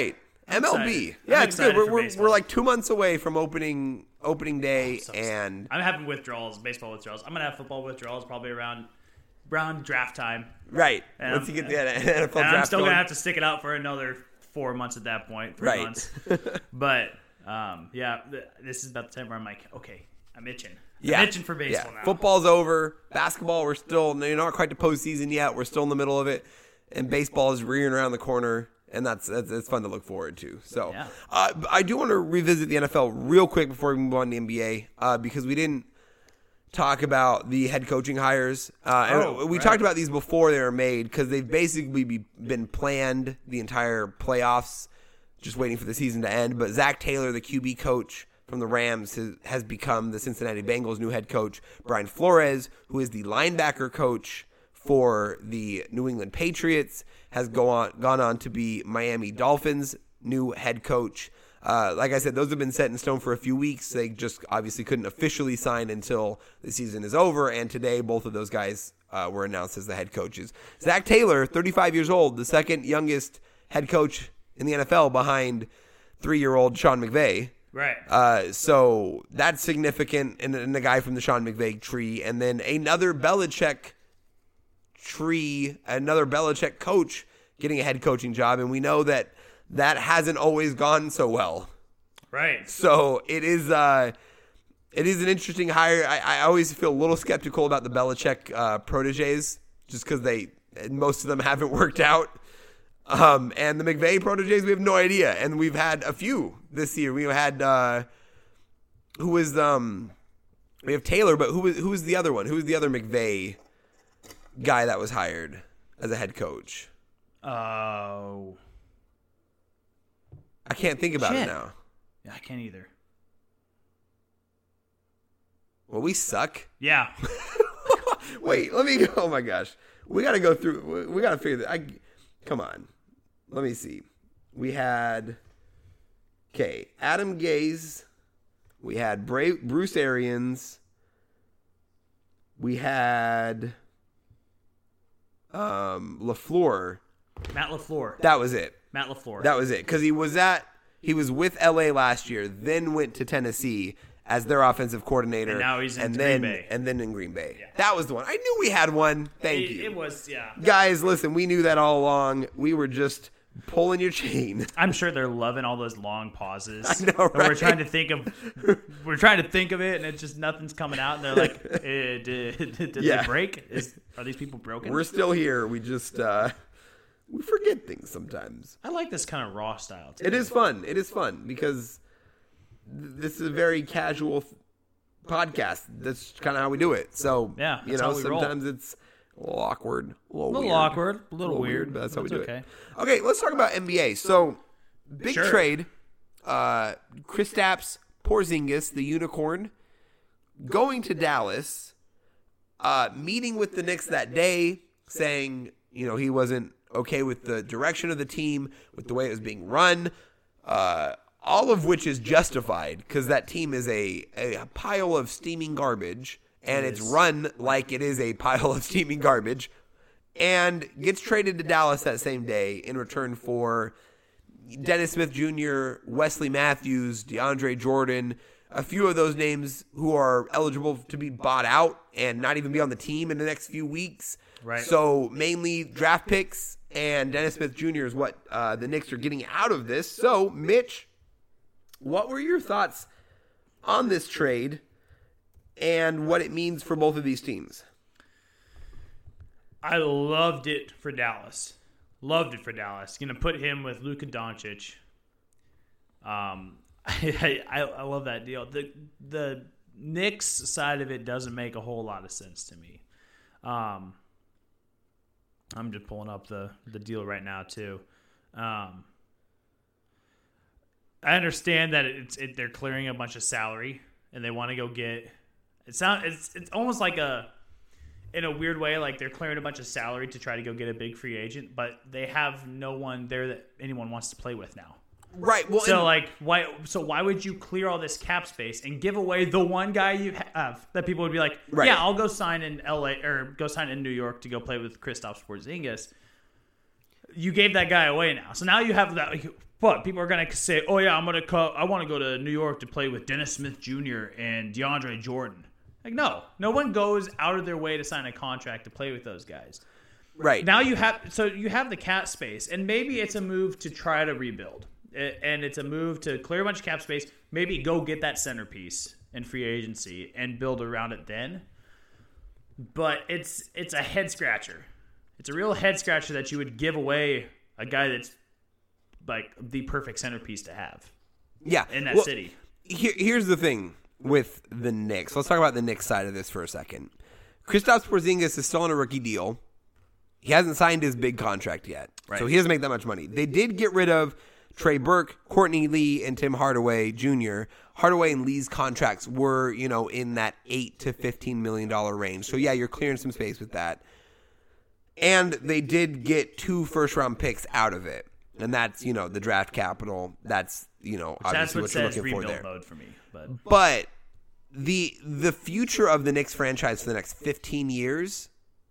MLB. excited. Yeah, I'm it's good. excited for We're baseball. like 2 months away from opening day, and I'm having withdrawals, baseball withdrawals. I'm gonna have football withdrawals probably around draft time. right. And Once you get the NFL draft And I'm still going. gonna have to stick it out for another 4 months at that point, 3 Right. months. But this is about the time where I'm like, okay, I'm itching. Yeah. I'm itching for baseball now. Football's over. Basketball, we're still not quite to postseason yet. We're still in the middle of it, and baseball is rearing around the corner, and that's fun to look forward to. So, Yeah. I do want to revisit the NFL real quick before we move on to the NBA, because we didn't talk about the head coaching hires. And we talked about these before they were made because they've basically been planned the entire playoffs, just waiting for the season to end. But Zach Taylor, the QB coach from the Rams, has become the Cincinnati Bengals' new head coach. Brian Flores, who is the linebacker coach for the New England Patriots, has gone on to be Miami Dolphins' new head coach. Like I said, those have been set in stone for a few weeks. They just obviously couldn't officially sign until the season is over. And today, both of those guys were announced as the head coaches. Zach Taylor, 35 years old, the second youngest head coach in the NFL behind 3-year-old Sean McVay. Right. So that's significant in the guy from the Sean McVay tree. And then another Belichick coach getting a head coaching job. And we know that hasn't always gone so well. Right. So it is an interesting hire. I always feel a little skeptical about the Belichick proteges just because most of them haven't worked out. And the McVay proteges, we have no idea. And we've had a few this year. We had we have Taylor, but who was the other one? Who was the other McVay guy that was hired as a head coach? Oh. I can't think about it Shit. now. Yeah, I can't either. Well, we suck. Yeah. Wait, let me go. Oh my gosh. We got to go through. We got to figure that. Come on. Let me see. We had, Adam Gase. We had Bruce Arians. We had LaFleur. Matt LaFleur. That was it. Matt LaFleur. That was it. Because he was with LA last year, then went to Tennessee as their offensive coordinator. And now he's in Green Bay. And then in Green Bay. Yeah. That was the one. I knew we had one. Thank you. It was, yeah. Guys, listen, we knew that all along. We were just pulling your chain. I'm sure they're loving all those long pauses. I know, And We're right? trying to think of it, and it's just nothing's coming out. And they're like, "Did Yeah. they break? Are these people broken?" We're still here. We just we forget things sometimes. I like this kind of raw style too. It is fun. It is fun because this is a very casual podcast. That's kind of how we do it. So Yeah, that's how we roll. sometimes it's a little awkward, a little little weird. awkward, a little weird, but that's how we do okay. it. Okay, let's talk about NBA. So, big Sure. trade. Kristaps Porzingis, the unicorn, going to Dallas, meeting with the Knicks that day, saying, he wasn't okay with the direction of the team, with the way it was being run, all of which is justified because that team is a pile of steaming garbage, and it's run like it is a pile of steaming garbage, and gets traded to Dallas that same day in return for Dennis Smith Jr., Wesley Matthews, DeAndre Jordan, a few of those names who are eligible to be bought out and not even be on the team in the next few weeks. Right. So mainly draft picks, and Dennis Smith Jr. is what the Knicks are getting out of this. So, Mitch, what were your thoughts on this trade and what it means for both of these teams? I loved it for Dallas. Loved it for Dallas. Going to put him with Luka Doncic. I love that deal. The Knicks side of it doesn't make a whole lot of sense to me. I'm just pulling up the deal right now too. I understand that they're clearing a bunch of salary and they want to go get. It's almost like in a weird way, like they're clearing a bunch of salary to try to go get a big free agent, but they have no one there that anyone wants to play with now. Right. Well, So why would you clear all this cap space and give away the one guy you have that people would be like, Right. yeah, I'll go sign in LA or go sign in New York to go play with Kristaps Porzingis. You gave that guy away now. So now you have that. What? People are going to say, oh, yeah, I want to go to New York to play with Dennis Smith Jr. and DeAndre Jordan. Like, no one goes out of their way to sign a contract to play with those guys. Right. Now you have the cap space, and maybe it's a move to try to rebuild. And it's a move to clear a bunch of cap space, maybe go get that centerpiece in free agency and build around it then. But it's a head scratcher. It's a real head scratcher that you would give away a guy that's like the perfect centerpiece to have. Yeah. In that city. Here's the thing with the Knicks. Let's talk about the Knicks side of this for a second. Kristaps Porzingis is still on a rookie deal. He hasn't signed his big contract yet, right. So he doesn't make that much money. They did get rid of Trey Burke, Courtney Lee, and Tim Hardaway Jr. Hardaway and Lee's contracts were, in that $8 to $15 million range. So, yeah, you're clearing some space with that. And they did get 2 first-round picks out of it. And that's, the draft capital. That's, obviously what you're looking for there. Mode for me, but the future of the Knicks franchise for the next 15 years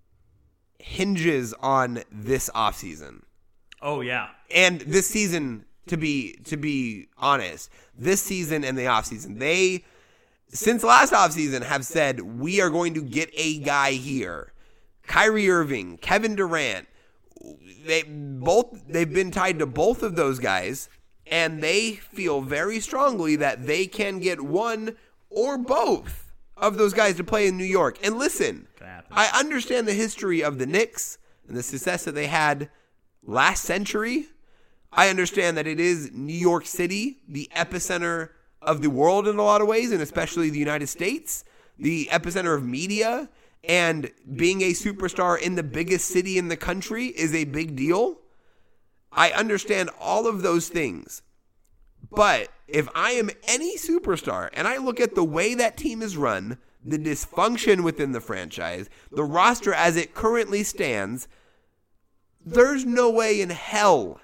hinges on this offseason. Oh, yeah. And this season, to be honest, this season and the offseason, they, since last offseason, have said, we are going to get a guy here. Kyrie Irving, Kevin Durant, they've been tied to both of those guys, and they feel very strongly that they can get one or both of those guys to play in New York. And listen, I understand the history of the Knicks and the success that they had last century. I understand that it is New York City, the epicenter of the world in a lot of ways, and especially the United States, the epicenter of media, and being a superstar in the biggest city in the country is a big deal. I understand all of those things. But if I am any superstar and I look at the way that team is run, the dysfunction within the franchise, the roster as it currently stands, there's no way in hell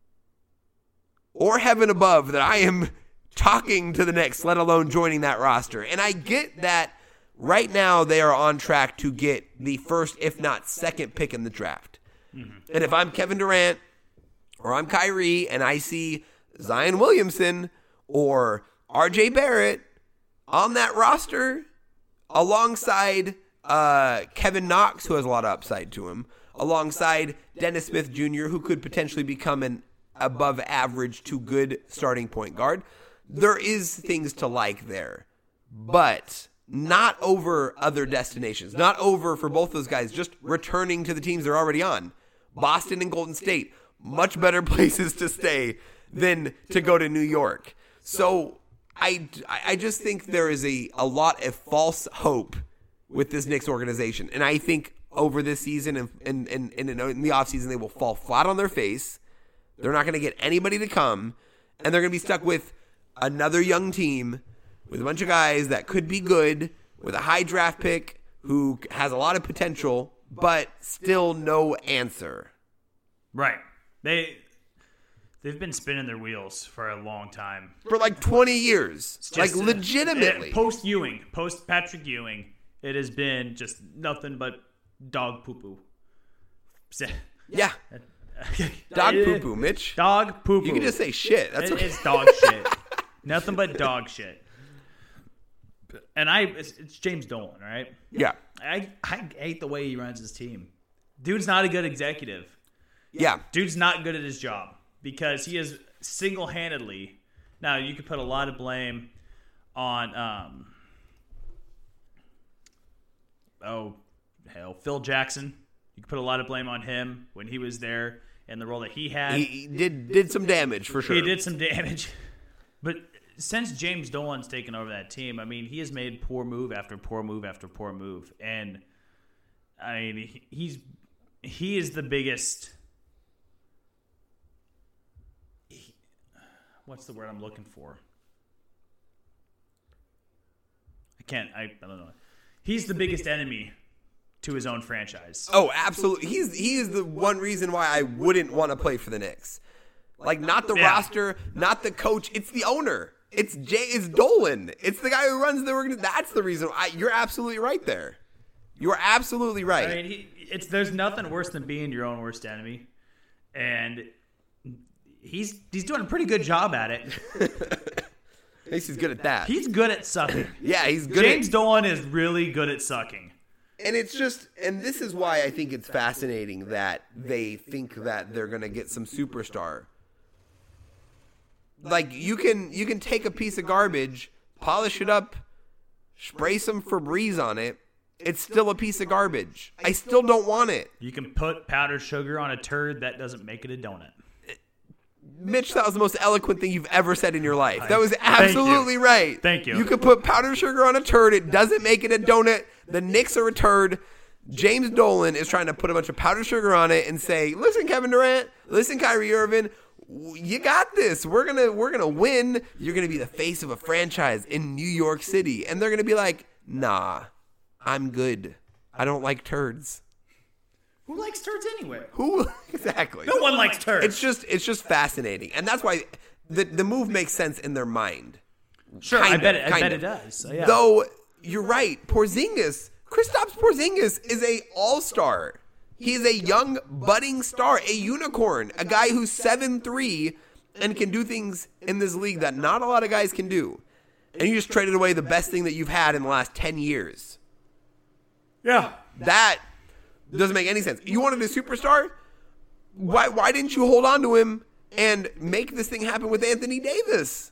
or heaven above that I am talking to the Knicks, let alone joining that roster. And I get that right now they are on track to get the first, if not second pick in the draft. Mm-hmm. And if I'm Kevin Durant or I'm Kyrie and I see Zion Williamson or RJ Barrett on that roster alongside Kevin Knox, who has a lot of upside to him, alongside Dennis Smith Jr., who could potentially become an above average to good starting point guard, there is things to like there. But not over other destinations. Not over, for both those guys, just returning to the teams they're already on. Boston and Golden State, much better places to stay than to go to New York. So I just think there is a lot of false hope with this Knicks organization. And I think over this season and in the offseason, they will fall flat on their face. They're not going to get anybody to come. And they're going to be stuck with another young team with a bunch of guys that could be good, with a high draft pick who has a lot of potential, but still no answer. Right. They've been spinning their wheels for a long time. For like 20 years. Just, legitimately. Post Patrick Ewing, it has been just nothing but dog poo-poo. Yeah. Dog poo-poo, Mitch. Dog poo-poo. You can just say shit. That's okay. It's dog shit. Nothing but dog shit. And it's James Dolan, right? Yeah. I hate the way he runs his team. Dude's not a good executive. Yeah. Dude's not good at his job because he is single-handedly. Now, you could put a lot of blame on, Phil Jackson. You could put a lot of blame on him when he was there and the role that he had. He did some damage, for sure. He did some damage. But since James Dolan's taken over that team, I mean, he has made poor move after poor move after poor move. And, I mean, he is the biggest... What's the word I'm looking for? I don't know. He's the biggest enemy to his own franchise. Oh, absolutely. He is the one reason why I wouldn't want to play for the Knicks. Like, not the roster, not the coach. It's the owner. It's Dolan. It's the guy who runs the organization. That's the reason. You're absolutely right there. You are absolutely right. I mean, there's nothing worse than being your own worst enemy. And he's doing a pretty good job at it. At least he's good at that. He's good at sucking. Yeah, he's good James Dolan is really good at sucking. And it's just, and this is why I think it's fascinating that they think that they're going to get some superstar. Like, you can take a piece of garbage, polish it up, spray some Febreze on it. It's still a piece of garbage. I still don't want it. You can put powdered sugar on a turd. That doesn't make it a donut. Mitch, that was the most eloquent thing you've ever said in your life. That was absolutely right. Thank you. You could put powdered sugar on a turd. It doesn't make it a donut. The Knicks are a turd. James Dolan is trying to put a bunch of powdered sugar on it and say, listen, Kevin Durant, listen, Kyrie Irving, you got this. We're gonna win. You're gonna be the face of a franchise in New York City. And they're gonna be like, nah, I'm good. I don't like turds. Who likes turds anyway? Who exactly? No one likes turds. It's just fascinating, and that's why the move makes sense in their mind. Sure, I bet it does. Yeah. Though you're right, Kristaps Porzingis is a all-star. He is a young budding star, a unicorn, a guy who's 7'3" and can do things in this league that not a lot of guys can do. And you just traded away the best thing that you've had in the last 10 years. Yeah, that doesn't make any sense. You wanted a superstar? Why didn't you hold on to him and make this thing happen with Anthony Davis?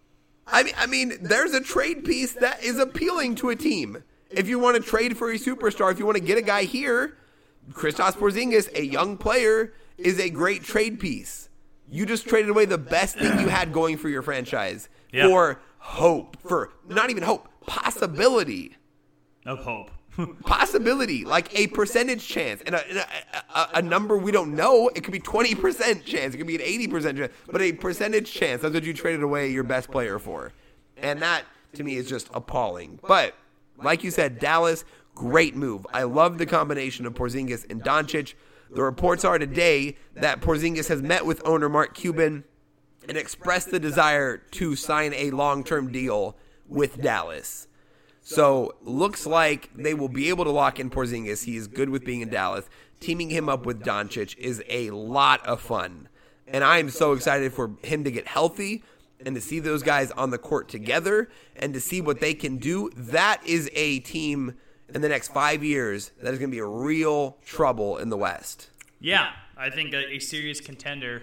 I mean, there's a trade piece that is appealing to a team. If you want to trade for a superstar, if you want to get a guy here, Kristaps Porzingis, a young player, is a great trade piece. You just traded away the best thing you had going for your franchise for hope, for not even hope, possibility of hope. Possibility, like a percentage chance, and a number we don't know. It could be 20% chance, it could be an 80% chance, but a percentage chance. That's what you traded away your best player for, and that to me is just appalling. But like you said, Dallas, great move. I love the combination of Porzingis and Doncic. The reports are today that Porzingis has met with owner Mark Cuban and expressed the desire to sign a long-term deal with Dallas. So, looks like they will be able to lock in Porzingis. He is good with being in Dallas. Teaming him up with Doncic is a lot of fun. And I am so excited for him to get healthy and to see those guys on the court together and to see what they can do. That is a team in the next 5 years that is going to be a real trouble in the West. Yeah, I think a serious contender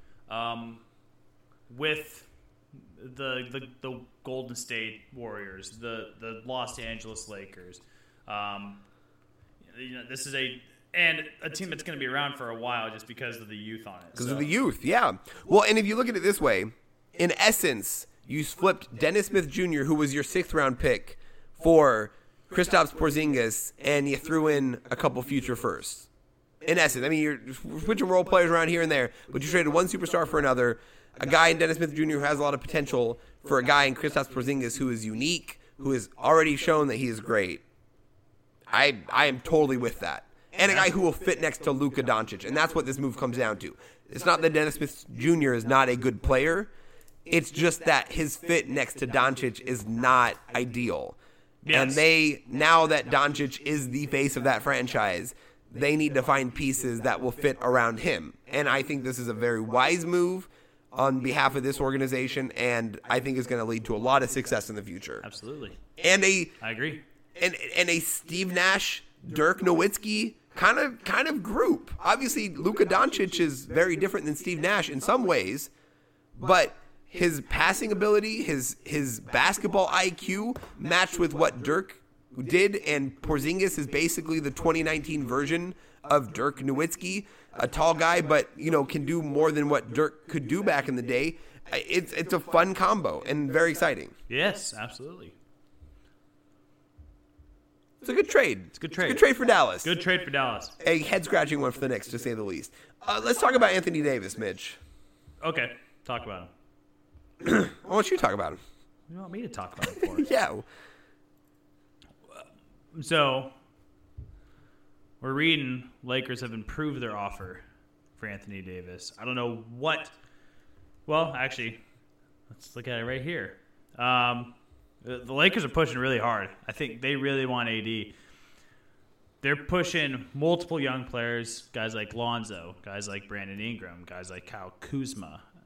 with the Golden State Warriors, the Los Angeles Lakers. This is a team that's going to be around for a while just because of the youth on it. Because of the youth, yeah. Well, and if you look at it this way, in essence, you flipped Dennis Smith Jr., who was your 6th round pick, for Kristaps Porzingis, and you threw in a couple future firsts. In essence, I mean, you're switching role players around here and there, but you traded one superstar for another. A guy in Dennis Smith Jr. who has a lot of potential for a guy in Kristaps Porzingis who is unique, who has already shown that he is great. I am totally with that. And a guy who will fit next to Luka Doncic, and that's what this move comes down to. It's not that Dennis Smith Jr. is not a good player. It's just that his fit next to Doncic is not ideal. Yes. And now that Doncic is the face of that franchise, they need to find pieces that will fit around him. And I think this is a very wise move on behalf of this organization, and I think it's going to lead to a lot of success in the future. Absolutely. And I agree. And a Steve Nash, Dirk Nowitzki kind of group. Obviously, Luka Doncic is very different than Steve Nash in some ways, but his passing ability, his basketball IQ matched with what Dirk did, and Porzingis is basically the 2019 version of Dirk Nowitzki. A tall guy, but can do more than what Dirk could do back in the day. It's a fun combo and very exciting. Yes, absolutely. It's a good trade. It's a good trade. Good trade for Dallas. Good trade for Dallas. A head-scratching one for the Knicks, to say the least. Let's talk about Anthony Davis, Mitch. Okay, talk about him. Why don't you talk about him? You want me to talk about him for? Yeah. So, we're reading Lakers have improved their offer for Anthony Davis. I don't know what. Well, actually, let's look at it right here. The Lakers are pushing really hard. I think they really want AD. They're pushing multiple young players, guys like Lonzo, guys like Brandon Ingram, guys like Kyle Kuzma.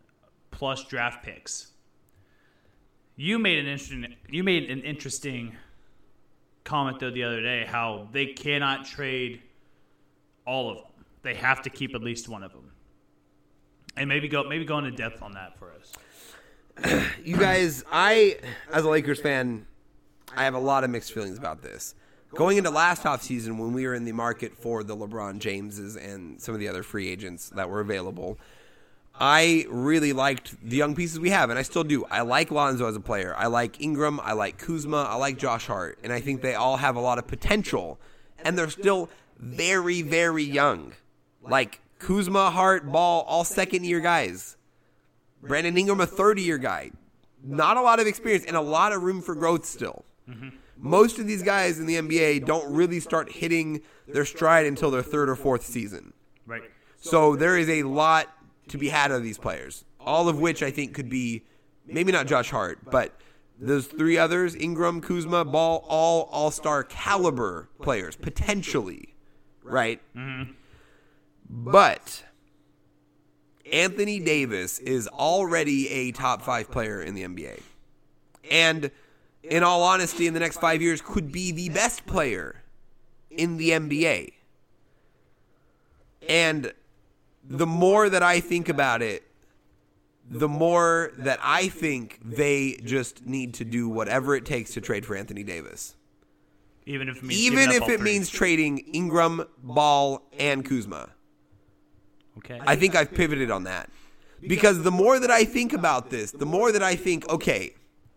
plus draft picks. You made an interesting comment though the other day how they cannot trade all of them. They have to keep at least one of them. And maybe go into depth on that for us. You guys, as a Lakers fan, I have a lot of mixed feelings about this. Going into last offseason when we were in the market for the LeBron Jameses and some of the other free agents that were available, I really liked the young pieces we have, and I still do. I like Lonzo as a player. I like Ingram. I like Kuzma. I like Josh Hart. And I think they all have a lot of potential, and they're still very, very young. Like Kuzma, Hart, Ball, all second-year guys. Brandon Ingram, a third-year guy. Not a lot of experience and a lot of room for growth still. Mm-hmm. Most of these guys in the NBA don't really start hitting their stride until their third or fourth season. Right. So there is a lot to be had of these players, all of which I think could be, maybe not Josh Hart, but those three others, Ingram, Kuzma, Ball, all all-star caliber players, potentially, right? Mm-hmm. But Anthony Davis is already a top 5 player in the NBA. And in all honesty, in the next 5 years, could be the best player in the NBA. And the more that I think about it, the more that I think they just need to do whatever it takes to trade for Anthony Davis. Even if it means trading Ingram, Ball, and Kuzma. Okay. I think I've pivoted on that. Because the more that I think about this, the more that I think, okay,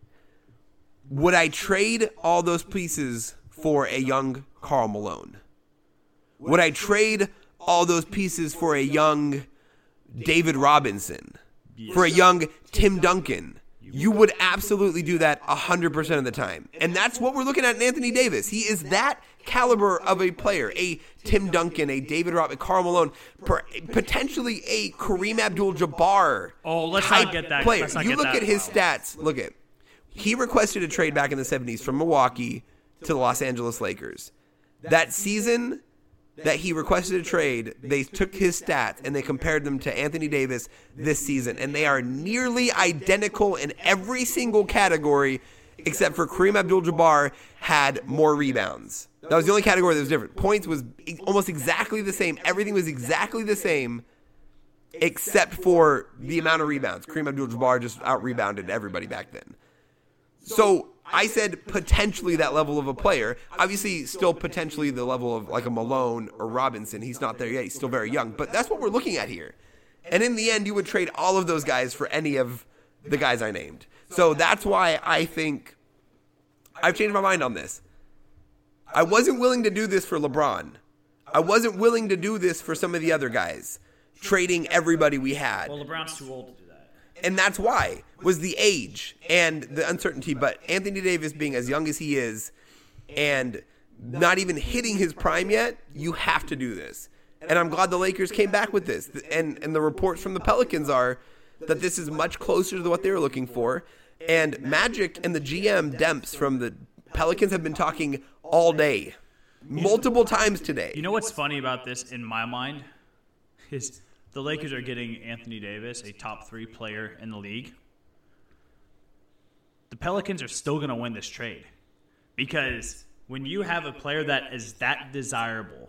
would I trade all those pieces for a young Karl Malone? Would I trade all those pieces for a young David Robinson? Yes. For a young Tim Duncan? You would absolutely do that 100% of the time. And that's what we're looking at in Anthony Davis. He is that caliber of a player. A Tim Duncan, a David Robinson, Karl Malone, potentially a Kareem Abdul-Jabbar. Oh, let's not get that player. You look at his stats. Look at. He requested a trade back in the 70s from Milwaukee to the Los Angeles Lakers. That season that he requested a trade, they took his stats and they compared them to Anthony Davis this season. And they are nearly identical in every single category except for Kareem Abdul-Jabbar had more rebounds. That was the only category that was different. Points was almost exactly the same. Everything was exactly the same except for the amount of rebounds. Kareem Abdul-Jabbar just out-rebounded everybody back then. So I said potentially that level of a player. Obviously, still potentially the level of like a Malone or Robinson. He's not there yet. He's still very young. But that's what we're looking at here. And in the end, you would trade all of those guys for any of the guys I named. So that's why I think I've changed my mind on this. I wasn't willing to do this for LeBron. I wasn't willing to do this for some of the other guys, trading everybody we had. Well, LeBron's too old to do that. And that's why, was the age and the uncertainty. But Anthony Davis being as young as he is and not even hitting his prime yet, you have to do this. And I'm glad the Lakers came back with this. And the reports from the Pelicans are that this is much closer to what they were looking for. And Magic and the GM, Demps, from the Pelicans have been talking all day, multiple times today. You know what's funny about this in my mind is the Lakers are getting Anthony Davis, a top 3 player in the league. The Pelicans are still going to win this trade because when you have a player that is that desirable,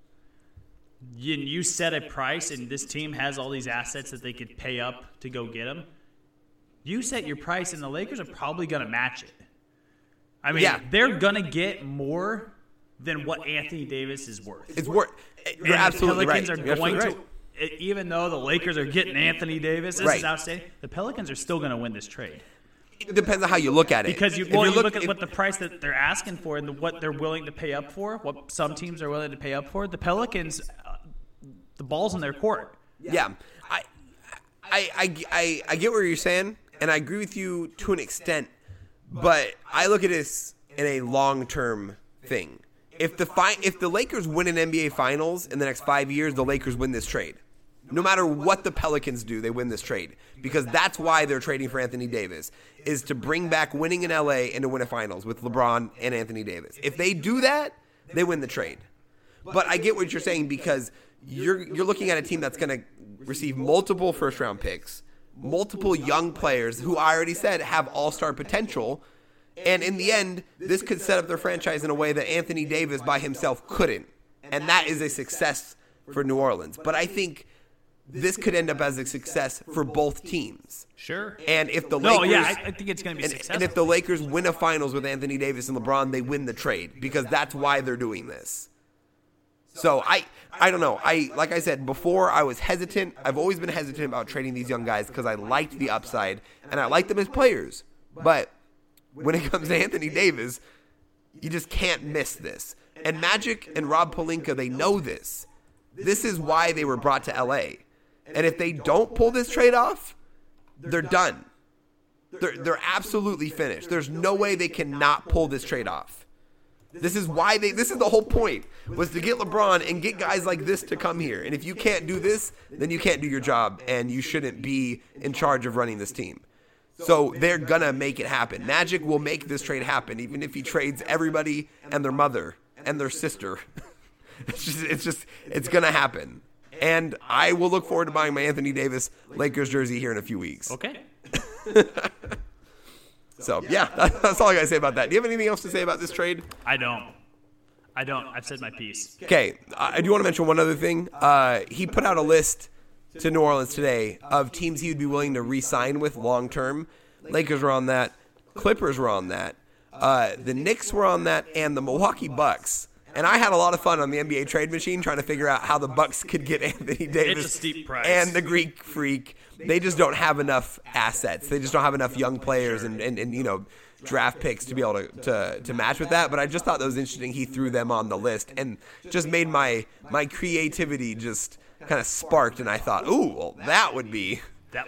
you set a price and this team has all these assets that they could pay up to go get him. You set your price and the Lakers are probably going to match it. I mean, they're going to get more than what Anthony Davis is worth. It's worth. You're absolutely right. The Pelicans are going to, even though the Lakers are getting Anthony Davis, this is outstanding, the Pelicans are still going to win this trade. It depends on how you look at it. Because you look at what the price that they're asking for and what they're willing to pay up for, what some teams are willing to pay up for. The Pelicans, the ball's in their court. Yeah. I get what you're saying, and I agree with you to an extent. But I look at this in a long-term thing. If the Lakers win an NBA Finals in the next 5 years, the Lakers win this trade. No matter what the Pelicans do, they win this trade. Because that's why they're trading for Anthony Davis, is to bring back winning in LA and to win a Finals with LeBron and Anthony Davis. If they do that, they win the trade. But I get what you're saying because you're looking at a team that's going to receive multiple first-round picks, multiple young players who I already said have all-star potential. And in the end, this could set up their franchise in a way that Anthony Davis by himself couldn't. And that is a success for New Orleans. But I think this could end up as a success for both teams. Sure. And if the Lakers, I think it's going to be successful. And if the Lakers win a finals with Anthony Davis and LeBron, they win the trade because that's why they're doing this. So I don't know. Like I said before, I was hesitant. I've always been hesitant about trading these young guys because I liked the upside and I like them as players. But when it comes to Anthony Davis, you just can't miss this. And Magic and Rob Pelinka, they know this. This is why they were brought to LA. And if they don't pull this trade off, they're done. They're absolutely finished. There's no way they cannot pull this trade off. This is why this is the whole point, was to get LeBron and get guys like this to come here. And if you can't do this, then you can't do your job and you shouldn't be in charge of running this team. So they're going to make it happen. Magic will make this trade happen, even if he trades everybody and their mother and their sister. It's going to happen. And I will look forward to buying my Anthony Davis Lakers jersey here in a few weeks. Okay. So, yeah, that's all I got to say about that. Do you have anything else to say about this trade? I don't. I've said my piece. Okay, I do want to mention one other thing. He put out a list to New Orleans today of teams he would be willing to re-sign with long-term. Lakers were on that. Clippers were on that. The Knicks were on that, and the Milwaukee Bucks. And I had a lot of fun on the NBA trade machine trying to figure out how the Bucks could get Anthony Davis It's a steep price. and the Greek Freak. They just don't have enough assets. They just don't have enough young players and you know, draft picks to be able to match with that. But I just thought that was interesting. He threw them on the list and just made my creativity just kind of sparked. And I thought, ooh, well, that would be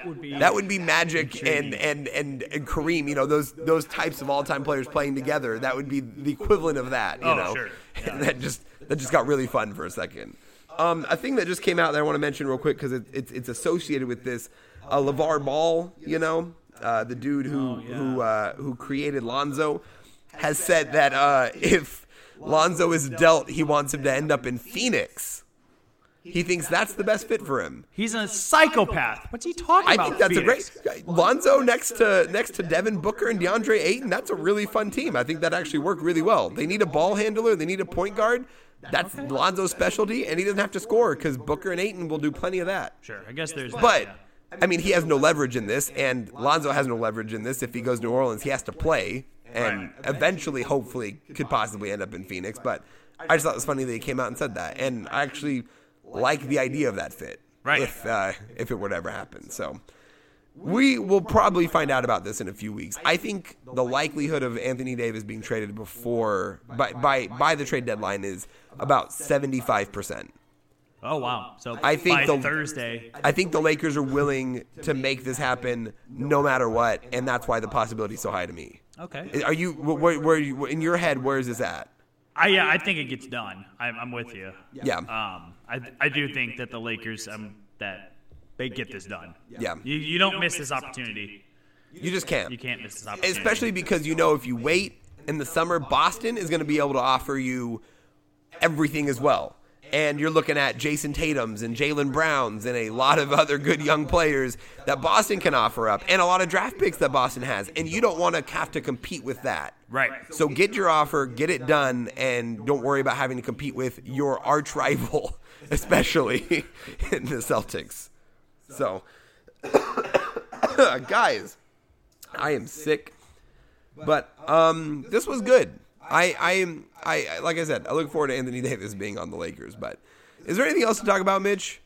Magic and Kareem. You know, those types of all-time players playing together. That would be the equivalent of that. You know, sure. Yeah. And that just got really fun for a second. A thing that just came out that I want to mention real quick because it's associated with this. LeVar Ball, you know, the dude who created Lonzo, has said that if Lonzo is dealt, he wants him to end up in Phoenix. He thinks that's the best fit for him. He's a psychopath. What's he talking about? I think that's Phoenix? a great Lonzo next to Devin Booker and DeAndre Ayton. That's a really fun team. I think that actually worked really well. They need a ball handler. They need a point guard. That's Lonzo's specialty, and he doesn't have to score because Booker and Ayton will do plenty of that. Sure, I guess there's. But I mean, he has no leverage in this, and Lonzo has no leverage in this. If he goes to New Orleans, he has to play, and eventually, hopefully, could possibly end up in Phoenix. But I just thought it was funny that he came out and said that, and I actually like the idea of that fit. Right. If it would ever happen. So we will probably find out about this in a few weeks. I think the likelihood of Anthony Davis being traded before by the trade deadline is about 75%. Oh wow! So I think by Thursday, I think the Lakers are willing to make this happen no matter what, and that's why the possibility is so high to me. Okay. Are you where in your head? Where is this at? I think it gets done. I'm with you. Yeah. I do think that the Lakers that they get this done. Yeah. You don't miss this opportunity. You just can't. You can't miss this opportunity. Especially because you know if you wait in the summer, Boston is going to be able to offer you everything as well. And you're looking at Jason Tatum's and Jaylen Brown's and a lot of other good young players that Boston can offer up, and a lot of draft picks that Boston has. And you don't want to have to compete with that. Right. So get your offer, get it done, and don't worry about having to compete with your arch rival, especially in the Celtics. So, guys, I am sick, but this was good. I like I said, I look forward to Anthony Davis being on the Lakers. But is there anything else to talk about, Mitch?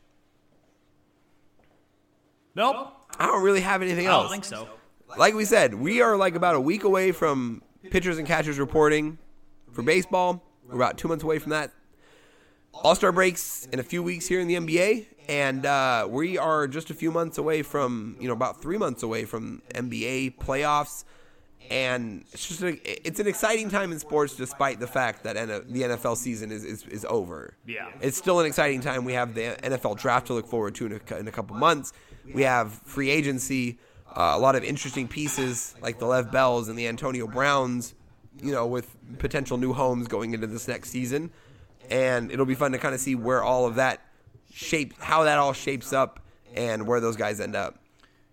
Nope. I don't really have anything else. I don't think so. Like we said, we are like about a week away from pitchers and catchers reporting for baseball. We're about 2 months away from that. All-Star breaks in a few weeks here in the NBA, and we are just a few months away from, about 3 months away from NBA playoffs. And it's an exciting time in sports, despite the fact that the NFL season is over. Yeah, it's still an exciting time. We have the NFL draft to look forward to in a couple months. We have free agency, a lot of interesting pieces like the Lev Bells and the Antonio Browns, with potential new homes going into this next season. And it'll be fun to kind of see where all of that how that all shapes up and where those guys end up.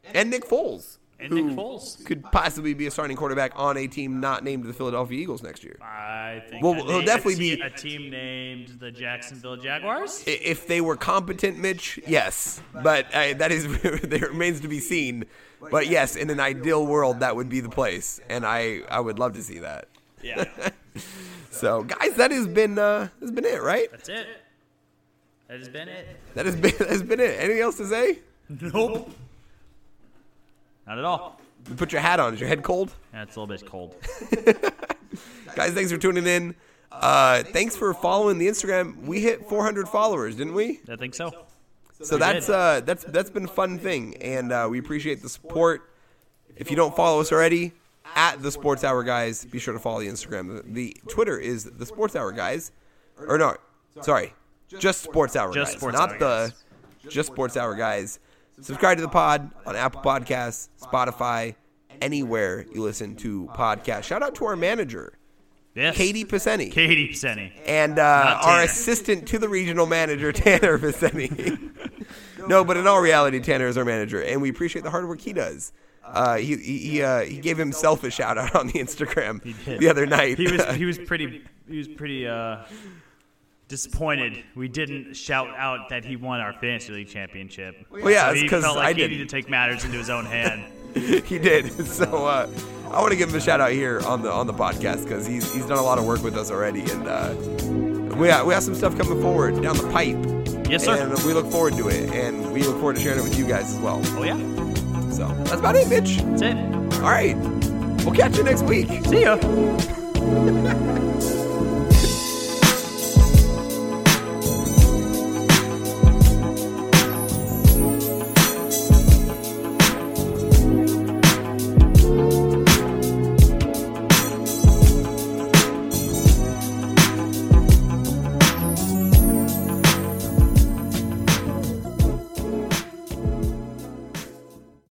And Nick Foles. And Nick Foles Could possibly be a starting quarterback on a team not named the Philadelphia Eagles next year. I think Well, he'll definitely be a team named the Jacksonville Jaguars. If they were competent, Mitch, yes. But that remains to be seen. But yes, in an ideal world, that would be the place. And I would love to see that. Yeah. So, guys, that has been it, right? That's it. That has been it. That has been it. Anything else to say? Nope. Not at all. You put your hat on. Is your head cold? Yeah, it's a little bit cold. Guys, thanks for tuning in. Thanks for following the Instagram. We hit 400 followers, didn't we? I think so. So that's been a fun thing, and we appreciate the support. If you don't follow us already, at the Sports Hour Guys, be sure to follow the Instagram. The Twitter is the Sports Hour Guys, or no, sorry, just Sports Hour Guys, not the just Sports Hour Guys. Subscribe to the pod on Apple Podcasts, Spotify, anywhere you listen to podcasts. Shout out to our manager, Yes. Katie Piseni. Katie Piseni. And our assistant to the regional manager, Tanner Piseni. No, but in all reality, Tanner is our manager, and we appreciate the hard work he does. He gave himself a shout out on the Instagram the other night. He was pretty disappointed we didn't shout out that he won our fantasy league championship. Well, yeah, so it's he 'cause felt like I he didn't. needed to take matters into his own hand. He did. So I want to give him a shout out here on the podcast because he's done a lot of work with us already, and we have some stuff coming forward down the pipe. Yes, sir. And we look forward to it, and we look forward to sharing it with you guys as well. Oh yeah. So that's about it, Mitch. That's it. All right, we'll catch you next week. See ya.